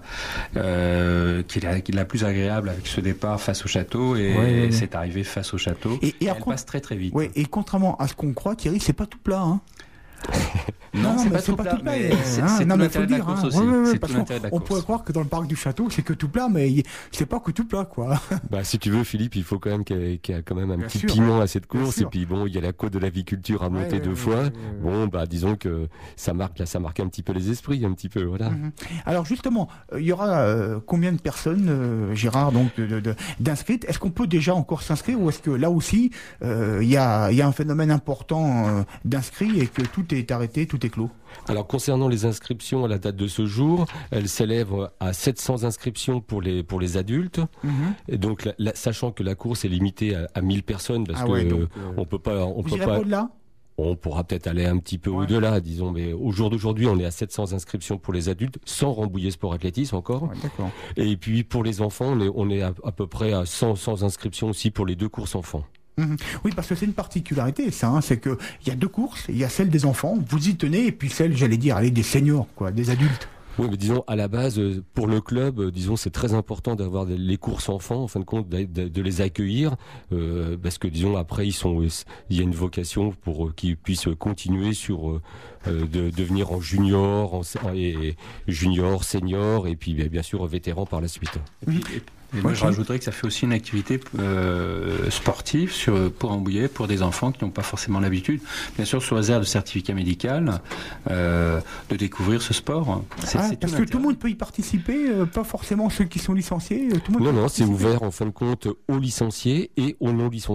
euh, qui, est la, qui est la plus agréable avec ce départ face au château et, ouais, et cette arrivée face au château. Et, et, et elle contre... passe très très vite. Ouais, et contrairement à ce qu'on croit, Thierry, c'est pas tout plat, hein. Non, non, c'est, pas, c'est tout pas tout plat, mais c'est, hein, c'est non, tout l'intérêt de la course hein. aussi. Ouais, ouais, c'est tout l'intérêt de la course. On pourrait croire que dans le parc du château, c'est que tout plat, mais c'est pas que tout plat, quoi. Bah, si tu veux, Philippe, il faut quand même qu'il y ait, qu'il y ait quand même un bien petit sûr, piment à cette course. Et puis bon, il y a la côte de l'aviculture à monter ouais, deux ouais, fois. Ouais, ouais, bon, bah, disons que ça marque, là, ça marque un petit peu les esprits, un petit peu, voilà. Mm-hmm. Alors justement, il euh, y aura euh, combien de personnes, euh, Gérard, donc de, de, de, d'inscrites? Est-ce qu'on peut déjà encore s'inscrire ou est-ce que là aussi, il euh, y a, il y a un phénomène important euh, d'inscrits et que tout est arrêté, tout est clos? Alors concernant les inscriptions à la date de ce jour, elles s'élèvent à sept cents inscriptions pour les pour les adultes. Mmh. Et donc la, la, sachant que la course est limitée à, à mille personnes parce ah ouais, que donc, euh, on peut pas on vous peut irez pas au-delà. On pourra peut-être aller un petit peu ouais. au-delà, disons, mais au jour d'aujourd'hui, on est à sept cents inscriptions pour les adultes, sans Rambouillet Sport Athlétisme encore. Ouais, d'accord. Et puis pour les enfants, on est, on est à, à peu près à cent, cent inscriptions aussi pour les deux courses enfants. Mmh. Oui, parce que c'est une particularité, ça, hein, c'est que il y a deux courses, il y a celle des enfants, vous y tenez, et puis celle, j'allais dire, allez, des seniors, quoi, des adultes. Oui, mais disons, à la base, pour le club, disons, c'est très important d'avoir les courses enfants, en fin de compte, de, de, de les accueillir, euh, parce que, disons, après, ils sont, il y a une vocation pour qu'ils puissent continuer sur, euh, de devenir en junior, en, et junior, senior, et puis, bien sûr, vétéran par la suite. Et puis, et... Et moi, je rajouterais que ça fait aussi une activité euh, sportive sur, pour Rambouillet, pour des enfants qui n'ont pas forcément l'habitude, bien sûr sous réserve de certificat médical, euh, de découvrir ce sport. C'est, ah, c'est parce que tout le monde peut y participer, euh, pas forcément ceux qui sont licenciés. Tout le monde non, non, c'est ouvert en fin de compte aux licenciés et aux non licenciés.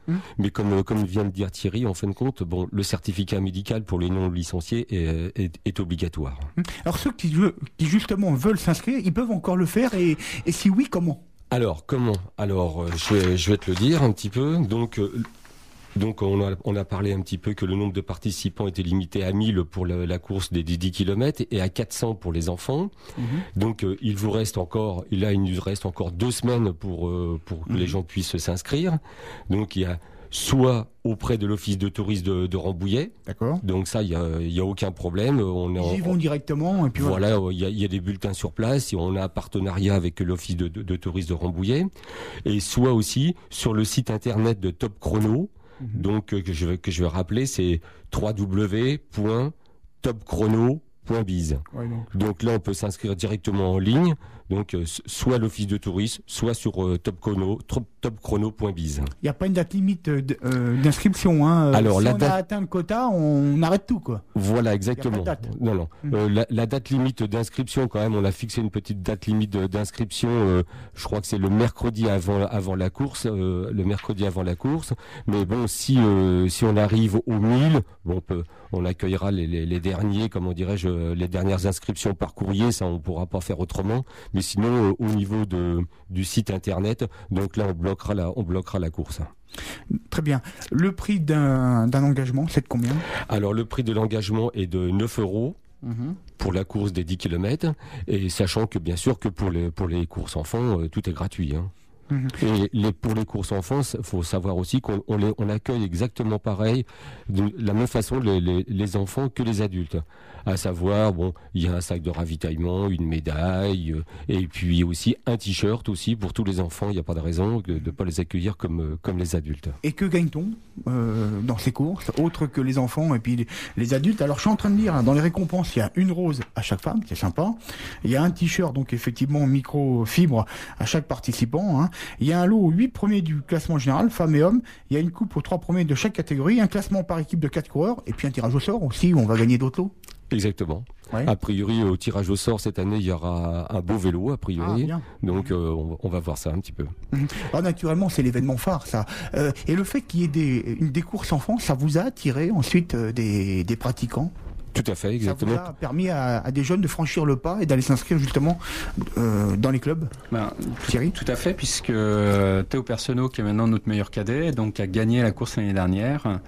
Mmh. Mais comme, comme vient de dire Thierry, en fin de compte, bon, le certificat médical pour les non-licenciés est, est, est obligatoire. Mmh. Alors ceux qui, qui justement veulent s'inscrire, ils peuvent encore le faire et, et si oui, comment ? Alors, comment ? Alors, je vais, je vais te le dire un petit peu. Donc, euh, donc on, a, on a parlé un petit peu que le nombre de participants était limité à mille pour la, la course des dix kilomètres et à quatre cents pour les enfants. Mmh. Donc, euh, il vous reste encore, là, il nous reste encore deux semaines pour, euh, pour que mmh. les gens puissent s'inscrire. Donc, il y a soit auprès de l'office de tourisme de, de Rambouillet. D'accord. Donc ça, il y a, il y a aucun problème. On est Ils y vont directement. Et puis voilà, voilà. Il y a, il y a des bulletins sur place. Et on a un partenariat avec l'office de, de, de tourisme de Rambouillet. Et soit aussi sur le site internet de Top Chrono. Mm-hmm. Donc que je, que je vais rappeler, c'est w w w point top chrono point biz. Ouais, donc. donc là, on peut s'inscrire directement en ligne. Donc, euh, soit l'office de tourisme, soit sur euh, top chrono, top chrono point biz. Il n'y a pas une date limite euh, d'inscription. Hein. Alors, si la on date... a atteint le quota, on arrête tout, quoi. Voilà, exactement. Non, non. Mmh. Euh, la, la date limite d'inscription, quand même, on a fixé une petite date limite d'inscription. Euh, je crois que c'est le mercredi avant, avant la course, euh, le mercredi avant la course. Mais bon, si euh, si on arrive aux mille, bon, on peut, on accueillera les, les, les derniers, comment dirais-je, les dernières inscriptions par courrier. Ça, on pourra pas faire autrement. Mais sinon, euh, au niveau de, du site internet, donc là, on bloquera la, on bloquera la course. Très bien. Le prix d'un, d'un engagement, c'est de combien ? Alors, le prix de l'engagement est de neuf euros. Mmh. Pour la course des dix kilomètres. Et sachant que, bien sûr, que pour les, pour les courses enfants, euh, tout est gratuit. Hein. Mmh. Et les, pour les courses enfants, il faut savoir aussi qu'on on les, on accueille exactement pareil, de la même façon les, les, les enfants que les adultes. À savoir, bon, il y a un sac de ravitaillement, une médaille, euh, et puis aussi un t-shirt aussi pour tous les enfants. Il n'y a pas de raison de ne pas les accueillir comme, euh, comme les adultes. Et que gagne-t-on euh, dans ces courses, autre que les enfants et puis les, les adultes ? Alors, je suis en train de dire, hein, dans les récompenses, il y a une rose à chaque femme, c'est sympa. Il y a un t-shirt, donc effectivement microfibre à chaque participant. Hein. Il y a un lot aux huit premiers du classement général, femmes et hommes. Il y a une coupe aux trois premiers de chaque catégorie, un classement par équipe de quatre coureurs, et puis un tirage au sort aussi où on va gagner d'autres lots. Exactement. Ouais. A priori, au tirage au sort cette année, il y aura un beau vélo, a priori. Ah, Donc, euh, on, on va voir ça un petit peu. Mmh. Alors, naturellement, c'est l'événement phare, ça. Euh, et le fait qu'il y ait des, une, des courses enfants, ça vous a attiré ensuite euh, des, des pratiquants ? Tout à fait, exactement. Ça vous a permis à, à des jeunes de franchir le pas et d'aller s'inscrire justement euh, dans les clubs. Ben, Thierry ? Tout à fait, puisque Théo Personneau, qui est maintenant notre meilleur cadet, donc a gagné la course l'année dernière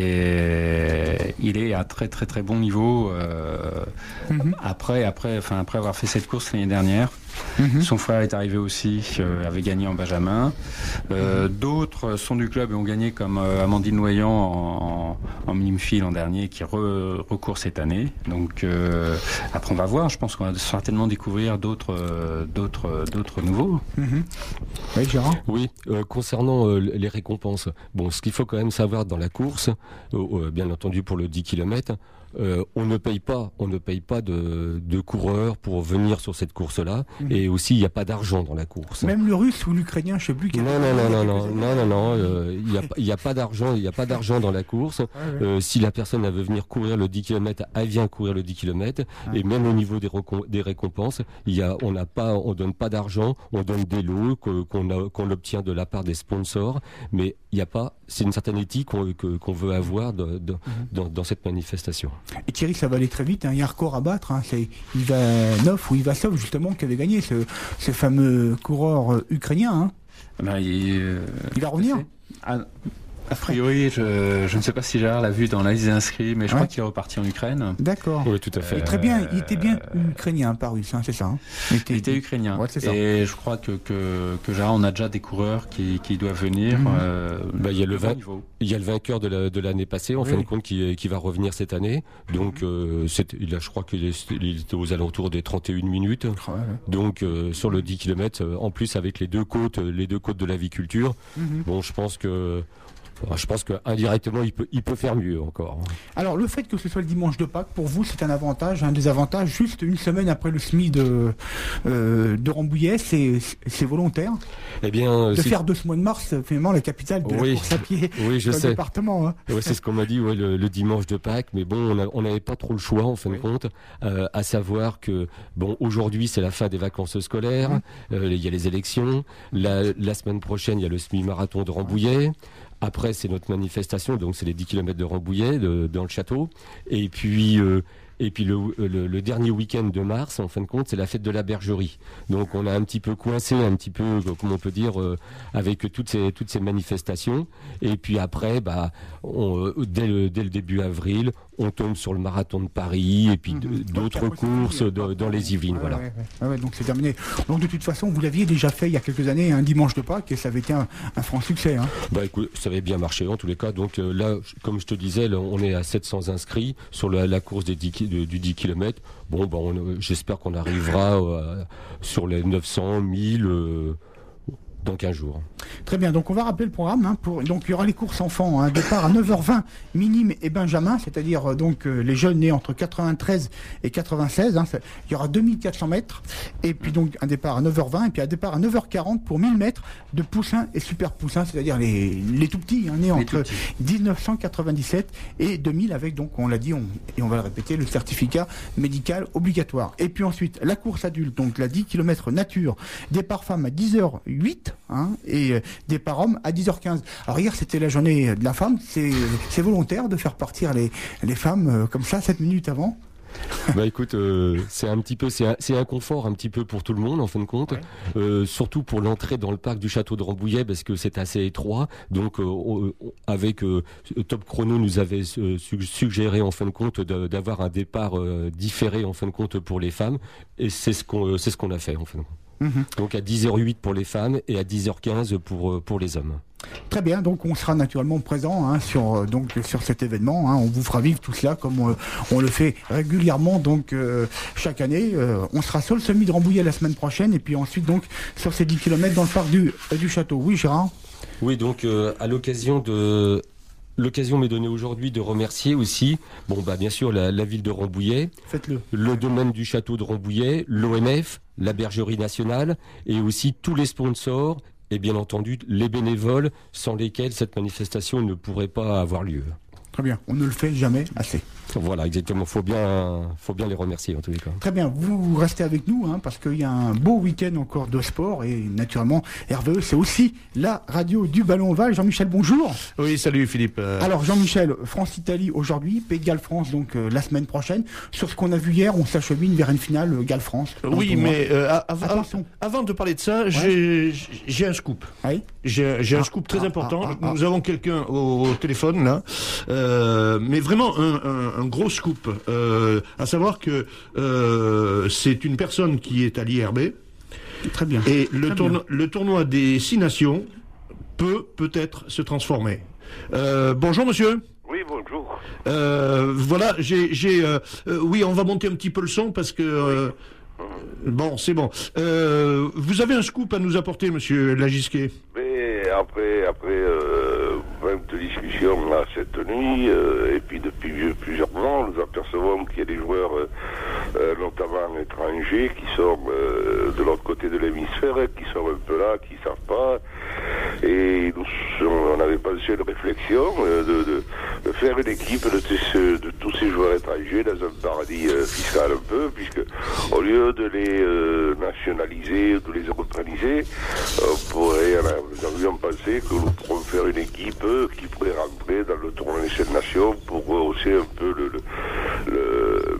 et il est à très très très bon niveau euh, mm-hmm. après après enfin après avoir fait cette course l'année dernière. Mmh. Son frère est arrivé aussi, euh, avait gagné en Benjamin. Euh, mmh. D'autres sont du club et ont gagné, comme euh, Amandine Noyant en, en, en minime-fille l'an dernier, qui re, recourt cette année. Donc euh, après on va voir, je pense qu'on va certainement découvrir d'autres, euh, d'autres, d'autres nouveaux. Mmh. Oui, Gérard ? Oui, euh, concernant euh, les récompenses, bon, ce qu'il faut quand même savoir dans la course, euh, euh, bien entendu pour le dix kilomètres, Euh, on ne paye pas, on ne paye pas de, de coureurs pour venir sur cette course-là, mmh. et aussi il n'y a pas d'argent dans la course. Même le russe ou l'ukrainien, je sais plus. Non, non, non, non, non, non, non, non, euh, il n'y a, il y a pas d'argent, il n'y a pas d'argent dans la course. Ouais, ouais. Euh, si la personne elle veut venir courir le dix kilomètres, elle vient courir le dix kilomètres, ouais. et même au niveau des, recom- des récompenses, il y a, on n'a pas, on donne pas d'argent, on donne des lots que, qu'on, a, qu'on obtient de la part des sponsors, mais il n'y a pas, c'est une certaine éthique qu'on, que, qu'on veut avoir de, de, mmh. dans, dans cette manifestation. Et Thierry, ça va aller très vite, hein. Il y a un record à battre, hein. C'est Ivanov ou Ivasov justement qui avait gagné, ce, ce fameux coureur euh, ukrainien. Hein. Ben, il, euh, il va revenir ah, A priori, je, je ne sais pas si Gérard l'a vu dans la liste des inscrits, mais je ouais. crois qu'il est reparti en Ukraine. D'accord. Oui, tout à fait. Euh, très bien, il était bien ukrainien, pas russe, hein, c'est ça. Hein. Il était, il était ukrainien. Ouais, c'est ça. Et je crois que, que, que Gérard, on a déjà des coureurs qui, qui doivent venir. Mmh. Euh, bah, il y a le, va- il y a le vainqueur de, la, de l'année passée, en oui. fin de compte, qui, qui va revenir cette année. Donc, mmh. euh, c'est, il a, je crois qu'il est, il était aux alentours des trente et une minutes. Ouais, ouais. Donc, euh, sur le dix kilomètres, en plus avec les deux côtes, les deux côtes de l'aviculture, mmh. bon, je pense que Je pense qu'indirectement, il peut, il peut faire mieux encore. Alors, le fait que ce soit le dimanche de Pâques, pour vous, c'est un avantage, un désavantage. Juste une semaine après le S M I de, euh, de Rambouillet, c'est, c'est volontaire. Eh bien, de c'est... faire de ce mois de mars, finalement, la capitale de oui. la course à pied oui, je dans sais. le département. Hein. Oui, c'est ce qu'on m'a dit, ouais, le, le dimanche de Pâques. Mais bon, on n'avait pas trop le choix, en fin oui. de compte, euh, à savoir que, bon, aujourd'hui, c'est la fin des vacances scolaires. Il mmh. euh, y a les élections. La, la semaine prochaine, il y a le S M I marathon de Rambouillet. après, c'est notre manifestation, donc c'est les dix kilomètres de Rambouillet, de, dans le château. Et puis, euh, et puis le, le, le dernier week-end de mars, en fin de compte, c'est la fête de la Bergerie. Donc on a un petit peu coincé, un petit peu, comment on peut dire, euh, avec toutes ces, toutes ces manifestations. Et puis après, bah, on, dès, le, dès le début avril, on tombe sur le marathon de Paris et puis mmh. d'autres ouais, courses de, dans les Yvelines. Ouais, voilà. Ouais, ouais. Ouais, donc c'est terminé. Donc de toute façon, vous l'aviez déjà fait il y a quelques années, un dimanche de Pâques, et ça avait été un, un franc succès. Hein. Bah écoute, ça avait bien marché en tous les cas. Donc euh, là, comme je te disais, là, on est à sept cents inscrits sur la, la course des dix, de, du dix kilomètres. Bon, bah, on, j'espère qu'on arrivera euh, sur les neuf cents, mille... Euh, dans quinze jours. Très bien, donc on va rappeler le programme. Hein, pour, donc il y aura les courses enfants, hein, départ à neuf heures vingt, minimes et benjamin, c'est-à-dire euh, donc euh, les jeunes nés entre quatre-vingt-treize et quatre-vingt-seize. Hein, ça, il y aura deux mille quatre cents mètres, et puis donc un départ à neuf heures vingt, et puis un départ à neuf heures quarante pour mille mètres de poussins et super poussins, c'est-à-dire les, les tout petits, hein, nés entre dix-neuf cent quatre-vingt-dix-sept et deux mille, avec donc, on l'a dit, on, et on va le répéter, le certificat médical obligatoire. Et puis ensuite, la course adulte, donc la dix kilomètres nature, départ femme à dix heures huit, Hein, et euh, départ homme à dix heures quinze. Alors hier c'était la journée de la femme, c'est, c'est volontaire de faire partir les, les femmes euh, comme ça sept minutes avant? Bah écoute, euh, c'est un petit peu, c'est un, c'est un confort un petit peu pour tout le monde en fin de compte, ouais. euh, surtout pour l'entrée dans le parc du château de Rambouillet parce que c'est assez étroit. Donc euh, on, avec euh, Top Chrono nous avait euh, suggéré en fin de compte de, d'avoir un départ euh, différé en fin de compte pour les femmes, et c'est ce qu'on, euh, c'est ce qu'on a fait en fin de compte. Mmh. Donc à dix heures huit pour les femmes et à dix heures quinze pour, pour les hommes. Très bien, donc on sera naturellement présent hein, sur, donc, sur cet événement. Hein, on vous fera vivre tout cela comme on, on le fait régulièrement donc, euh, chaque année. Euh, on sera sur le semi de Rambouillet la semaine prochaine et puis ensuite donc, sur ces dix kilomètres dans le parc du, du château. Oui, Gérard ? Oui, donc euh, à l'occasion de... L'occasion m'est donnée aujourd'hui de remercier aussi, bon bah bien sûr la, la ville de Rambouillet, Faites-le. le domaine du château de Rambouillet, l'O M F, la Bergerie nationale et aussi tous les sponsors et bien entendu les bénévoles sans lesquels cette manifestation ne pourrait pas avoir lieu. Très bien, on ne le fait jamais assez. Voilà, exactement. Faut bien, faut bien les remercier en tous les cas. Très bien, vous restez avec nous hein, parce qu'il y a un beau week-end encore de sport et naturellement R V E c'est aussi la radio du Ballon Ovale. Jean-Michel, bonjour. Oui, salut Philippe. Alors Jean-Michel, France-Italie aujourd'hui, Pays de Galles-France donc euh, la semaine prochaine. Sur ce qu'on a vu hier, on s'achemine vers une finale euh, Galles-France. Oui, mais euh, av- avant de parler de ça, ouais. j'ai, j'ai un scoop. Oui. J'ai, j'ai un ah, scoop très ah, important. Ah, ah, Nous ah. avons quelqu'un au, au téléphone là, euh, mais vraiment un, un, un gros scoop. Euh, à savoir que euh, c'est une personne qui est à l'I R B. Très bien. Et le, Très tourno- bien. le tournoi des six nations peut peut-être se transformer. Euh, bonjour monsieur. Oui, bonjour. Euh, voilà, j'ai, j'ai euh, euh, oui, on va monter un petit peu le son parce que. Euh, Bon, c'est bon. Euh, vous avez un scoop à nous apporter, monsieur Lagisquet? Mais après, après euh, vingt discussions là, cette nuit, euh, et puis depuis plusieurs mois, nous apercevons qu'il y a des joueurs, euh, notamment étrangers, qui sont euh, de l'autre côté de l'hémisphère, qui sont un peu là, qui ne savent pas. Et nous, on avait pensé une réflexion euh, de, de, de faire une équipe de, de, de tous ces joueurs étrangers dans un paradis euh, fiscal un peu, puisque au lieu de les euh, nationaliser, de les européaniser, on pourrait, nous avions pensé que nous pourrions faire une équipe euh, qui pourrait rentrer dans le tournoi des sept nations pour rehausser un peu le, le, le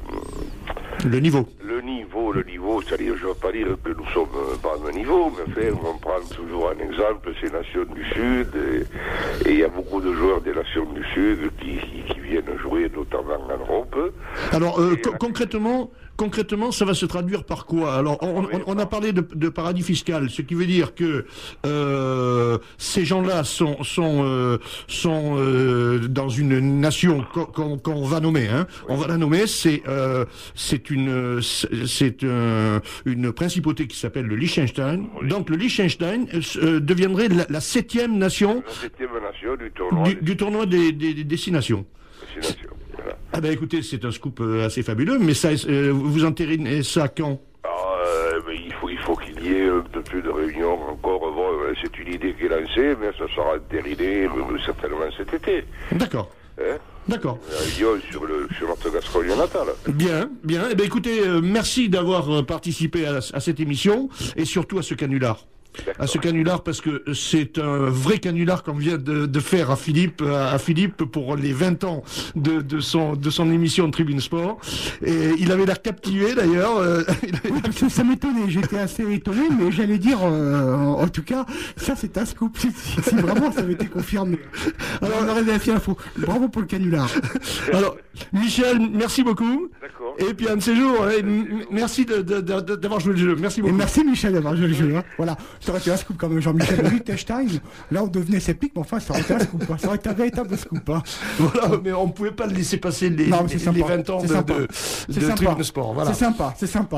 Le niveau. Le niveau, le niveau, c'est-à-dire, je ne veux pas dire que nous sommes pas à un niveau, mais enfin, on prend toujours un exemple, c'est les nations du Sud, et il y a beaucoup de joueurs des nations du Sud qui, qui, qui viennent jouer, notamment en Europe. Alors, euh, co- concrètement, concrètement, ça va se traduire par quoi? Alors, on, on, on a parlé de, de paradis fiscal, ce qui veut dire que euh, ces gens-là sont sont euh, sont euh, dans une nation qu'on, qu'on, qu'on va nommer. Hein. On va la nommer. C'est euh, c'est une c'est un, une principauté qui s'appelle le Liechtenstein. Oui. Donc, le Liechtenstein euh, deviendrait la, la septième nation. La septième nation du tournoi. Du, du tournoi des, des, des six nations. Des six nations. Voilà. Ah ben écoutez, c'est un scoop assez fabuleux, mais ça, euh, vous entérinez ça quand? euh, mais il faut, il faut qu'il y ait un peu plus de réunions encore. Bon, c'est une idée qui est lancée, mais ça sera entériné euh, certainement cet été. D'accord. Hein? D'accord. Réunion sur, le, sur notre gastronomie natale. Bien, bien. Eh ben écoutez, euh, merci d'avoir participé à, à cette émission et surtout à ce canular. à ce canular, parce que c'est un vrai canular qu'on vient de, de faire à Philippe, à Philippe pour les vingt ans de, de son de son émission Tribune Sport. Et il avait l'air captivé d'ailleurs. Euh, oui, parce que ça m'étonnait, j'étais assez étonné, mais j'allais dire, euh, en tout cas, ça c'est un scoop. Si, si vraiment ça avait été confirmé. Alors on aurait vérifié l'info. Bravo pour le canular. Alors Michel, merci beaucoup. D'accord. Et puis un de ces jours, hein, merci de, de, de, d'avoir joué le jeu. Merci beaucoup. Et merci Michel d'avoir joué le jeu. Hein. Voilà. Ça aurait été un scoop quand même, Jean-Michel Liechtenstein. Là, on devenait sceptique, mais enfin, ça aurait été un scoop. Hein. Ça aurait été un véritable scoop. Hein. Voilà, mais on ne pouvait pas le laisser passer les, non, les, les vingt ans de, de, de Tribune Sport. Voilà. C'est sympa, c'est sympa.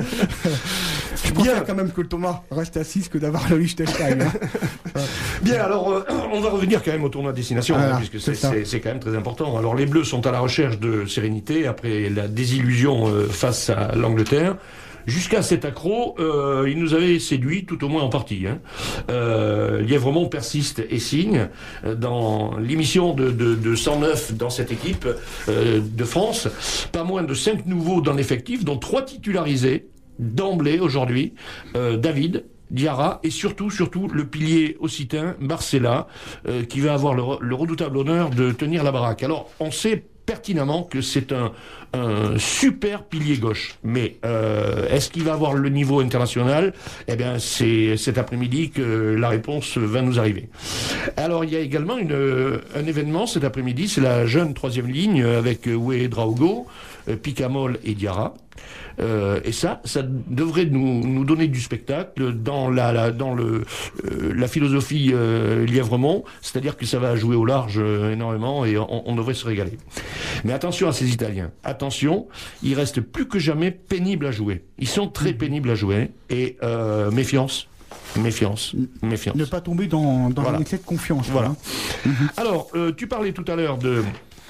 Je préfère Bien. quand même que le Thomas reste à six que d'avoir le Liechtenstein. Hein. Bien, alors, euh, on va revenir quand même au tournoi destination, voilà, hein, puisque c'est, c'est, c'est quand même très important. Alors, les Bleus sont à la recherche de sérénité après la désillusion euh, face à l'Angleterre. Jusqu'à cet accro, euh, il nous avait séduit, tout au moins en partie. Hein. Euh, Lièvremont persiste et signe. Dans l'émission de, de, de cent neuf dans cette équipe euh, de France, pas moins de cinq nouveaux dans l'effectif, dont trois titularisés d'emblée aujourd'hui. Euh, David, Diarra et surtout, surtout le pilier occitan, Marcella, euh, qui va avoir le, le redoutable honneur de tenir la baraque. Alors, on sait pertinemment que c'est un, un super pilier gauche. Mais euh, est-ce qu'il va avoir le niveau international ? Eh bien, c'est cet après-midi que la réponse va nous arriver. Alors, il y a également une, un événement cet après-midi, c'est la jeune troisième ligne avec Oué Draogo, Picamol et Diarra. Euh, et ça, ça devrait nous, nous donner du spectacle dans la, la dans le euh, la philosophie euh, Lièvremont, c'est-à-dire que ça va jouer au large euh, énormément et on, on devrait se régaler. Mais attention à ces Italiens, attention, ils restent plus que jamais pénibles à jouer. Ils sont très pénibles à jouer et euh, méfiance. Méfiance, méfiance. Ne pas tomber dans, dans voilà. un excès de confiance. Voilà. voilà. Mm-hmm. Alors, euh, tu parlais tout à l'heure de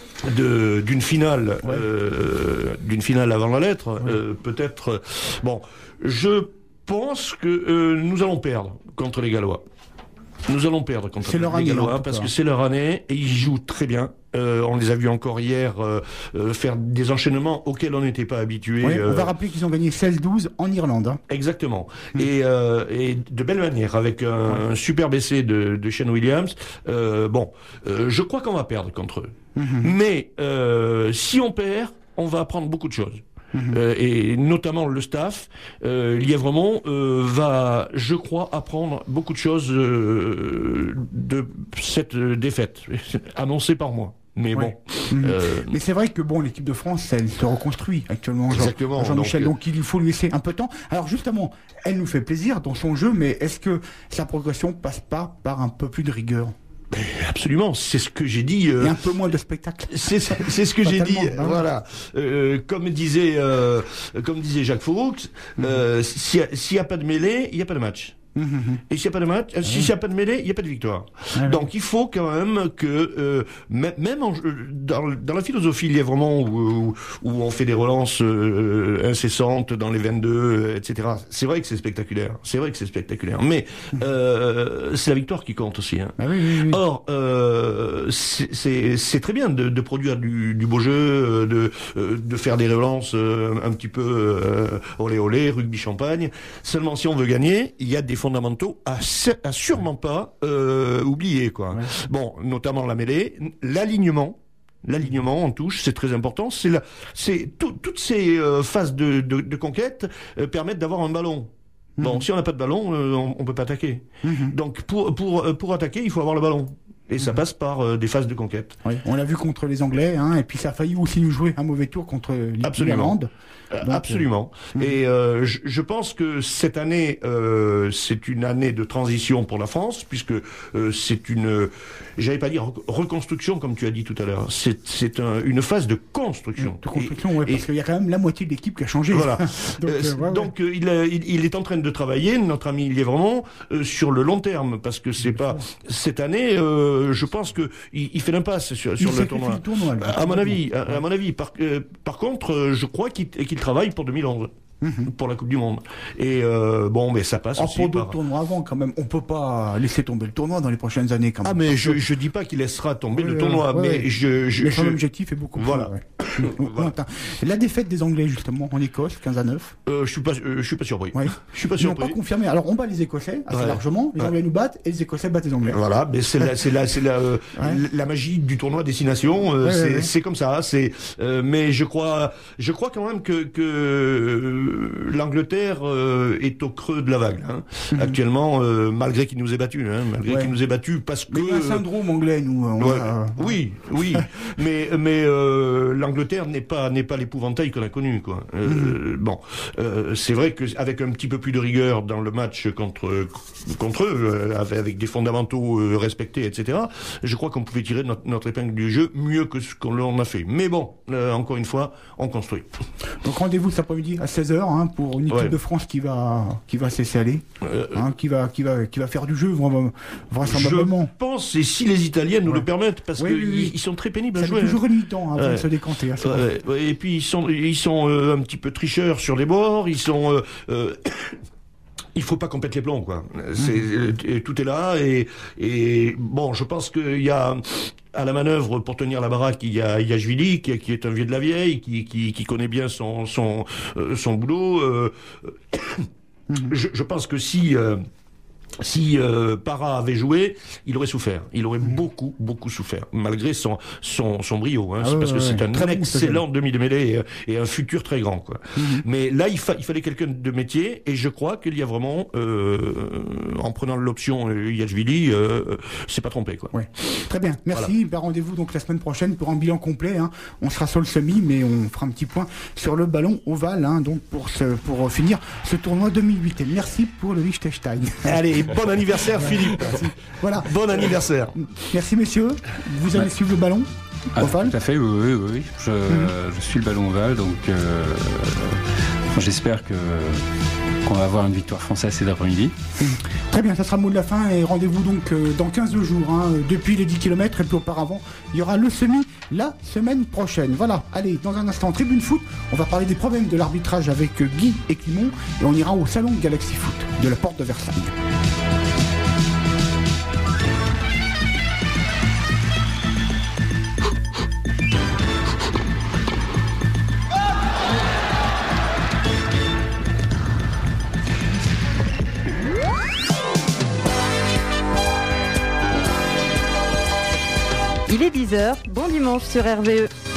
de d'une finale ouais. euh, d'une finale avant la lettre ouais. euh, peut-être bon je pense que euh, nous allons perdre contre les Gallois. Nous allons perdre contre c'est les année, Gallois parce que c'est leur année et ils jouent très bien. Euh, on les a vus encore hier euh, euh, faire des enchaînements auxquels on n'était pas habitué. Oui, euh... on va rappeler qu'ils ont gagné seize douze en Irlande. Hein. Exactement. Mmh. Et, euh, et de belle manière, avec un, ouais. un superbe essai de, de Shane Williams. Euh, bon, euh, je crois qu'on va perdre contre eux. Mmh. Mais euh, si on perd, on va apprendre beaucoup de choses. Mmh. Euh, et notamment le staff, euh, Lièvremont euh, va, je crois, apprendre beaucoup de choses euh, de cette défaite annoncée par moi. Mais ouais. bon. Mmh. Euh... Mais c'est vrai que bon, l'équipe de France, elle se reconstruit actuellement. Exactement. Jean-Michel, donc, donc il faut lui laisser un peu de temps. Alors justement, elle nous fait plaisir dans son jeu, mais est-ce que sa progression passe pas par un peu plus de rigueur ? Absolument, c'est ce que j'ai dit. Euh, Et un peu moins de spectacle. C'est, c'est ce que j'ai dit. Hein. Voilà, euh, comme disait, euh, comme disait Jacques Fouroux, euh, mmh. s'il n'y a, a pas de mêlée, il n'y a pas de match. Mmh. Et s'il n'y a pas de match, mmh. s'il n'y a pas de mêlée, il n'y a pas de victoire. Mmh. Donc il faut quand même que, euh, même en, dans, dans la philosophie Lièvremont où, où on fait des relances euh, incessantes dans les vingt-deux, et cetera. C'est vrai que c'est spectaculaire. C'est vrai que c'est spectaculaire. Mais euh, c'est la victoire qui compte aussi. Hein. Ah oui, oui, oui. Or, euh, c'est, c'est, c'est très bien de, de produire du, du beau jeu, de, de faire des relances un petit peu euh, olé olé, rugby champagne. Seulement, si on veut gagner, il y a des fondamentaux à, à sûrement pas euh, oublier quoi. Ouais. Bon, notamment la mêlée, l'alignement, l'alignement en touche, c'est très important. C'est la, c'est tout, toutes ces euh, phases de, de, de conquête euh, permettent d'avoir un ballon. Bon, mmh. si on n'a pas de ballon, euh, on, on peut pas attaquer. Mmh. Donc pour pour pour attaquer, il faut avoir le ballon. Et ça passe par euh, des phases de conquête. Oui, on l'a vu contre les Anglais, hein, et puis ça a failli aussi nous jouer un mauvais tour contre l'Irlande. Donc, Absolument. Euh... Et euh, je, je pense que cette année, euh, c'est une année de transition pour la France, puisque euh, c'est une, j'allais pas dire reconstruction comme tu as dit tout à l'heure. C'est, c'est un, une phase de construction. De construction, oui, parce qu'il y a quand même la moitié de l'équipe qui a changé. Voilà. donc, euh, ouais, donc ouais. Il, il, il est en train de travailler, notre ami Lièvremont, euh, sur le long terme, parce que c'est pas cette année. Euh, je pense que il, il fait l'impasse sur, sur le tournoi. Le tournoi là, à mon avis, à, à mon avis. Par, euh, par contre, je crois qu'il, qu'il travaille pour deux mille onze. Mmh. Pour la Coupe du Monde. Et euh, bon, mais ça passe oh, aussi. Pour d'autres par... tournois avant, quand même. On peut pas laisser tomber le tournoi dans les prochaines années, quand même. Ah, mais je, je dis pas qu'il laissera tomber oui, le tournoi, oui, mais oui. je, je, mais je... son objectif est beaucoup plus. Voilà. Ouais. voilà. La défaite des Anglais, justement, en Écosse, quinze à neuf. Euh, je suis pas, euh, je suis pas surpris. Ouais. Je suis pas Ils n'ont surpris. pas confirmé. Alors, on bat les Écossais assez ouais. largement. Les ouais. Anglais nous battent et les Écossais battent les Anglais. Voilà, mais c'est la, c'est la, c'est la, euh, ouais. la magie du tournoi Destination. Euh, ouais, c'est, ouais, ouais. c'est comme ça. C'est, euh, mais je crois, je crois quand même que, que euh, l'Angleterre euh, est au creux de la vague. Hein. Mm-hmm. Actuellement, euh, malgré qu'il nous ait battus, hein, malgré ouais. qu'il nous ait battus, parce que. Mais il y a un syndrome anglais, nous. On ouais. a... Oui, oui, mais mais euh, l'Angleterre n'est pas n'est pas l'épouvantail qu'on a connu, quoi. Euh, mm-hmm. Bon, euh, c'est vrai que avec un petit peu plus de rigueur dans le match contre contre eux, avec, avec des fondamentaux euh, respectés, et cetera. Je crois qu'on pouvait tirer notre, notre épingle du jeu mieux que ce qu'on a fait. Mais bon, euh, encore une fois, on construit. Donc rendez-vous cet après-midi à seize heures hein, pour une équipe ouais. de France qui va qui va se laisser aller, euh, hein, qui va qui va qui va faire du jeu vraisemblablement. Je pense, et si les Italiens nous ouais. le permettent, parce oui, qu'ils oui, oui. sont très pénibles ça à jouer. Ça toujours une mi-temps avant ouais. de se décanter. Hein, ouais. Et puis ils sont ils sont euh, un petit peu tricheurs sur les bords. Ils sont euh, euh, il faut pas qu'on pète les plombs, quoi. C'est, mmh. Tout est là et, et bon, je pense qu'il y a à la manœuvre pour tenir la baraque, il y a Yachvili qui, qui est un vieux de la vieille, qui, qui, qui connaît bien son son euh, son boulot. Euh, mmh. je, je pense que si euh, Si euh, Parra avait joué, il aurait souffert. Il aurait mmh. beaucoup, beaucoup souffert, malgré son son, son brio. Hein. Ah c'est ouais, parce que ouais, c'est un très excellent bon, demi de mêlée et, et un futur très grand, quoi. Mmh. Mais là, il, fa- il fallait quelqu'un de métier, et je crois qu'il y a vraiment, euh, en prenant l'option euh, Yachvili, euh, c'est pas trompé, quoi. Ouais. Très bien, merci. Voilà. Ben, rendez-vous donc la semaine prochaine pour un bilan complet. Hein. On sera sur le semi, mais on fera un petit point sur le ballon ovale, hein, donc pour ce, pour finir ce tournoi deux mille huit. Et merci pour le Liechtenstein. Allez. Bon anniversaire Philippe. Voilà. Bon anniversaire. Merci messieurs. Vous allez ouais. suivre le ballon ah, ovale ? Tout à fait, oui, oui, oui. Je, mm-hmm. je suis le ballon ovale, donc euh, j'espère que qu'on va avoir une victoire française cet après-midi. Mmh. Très bien, ça sera le mot de la fin et rendez-vous donc euh, dans quinze jours, hein, depuis les dix kilomètres et puis auparavant, il y aura le semi la semaine prochaine. Voilà, allez, dans un instant, Tribune Foot, on va parler des problèmes de l'arbitrage avec euh, Guy et Climon et on ira au salon Galaxy Foot de la porte de Versailles. Il est dix heures, bon dimanche sur R V E.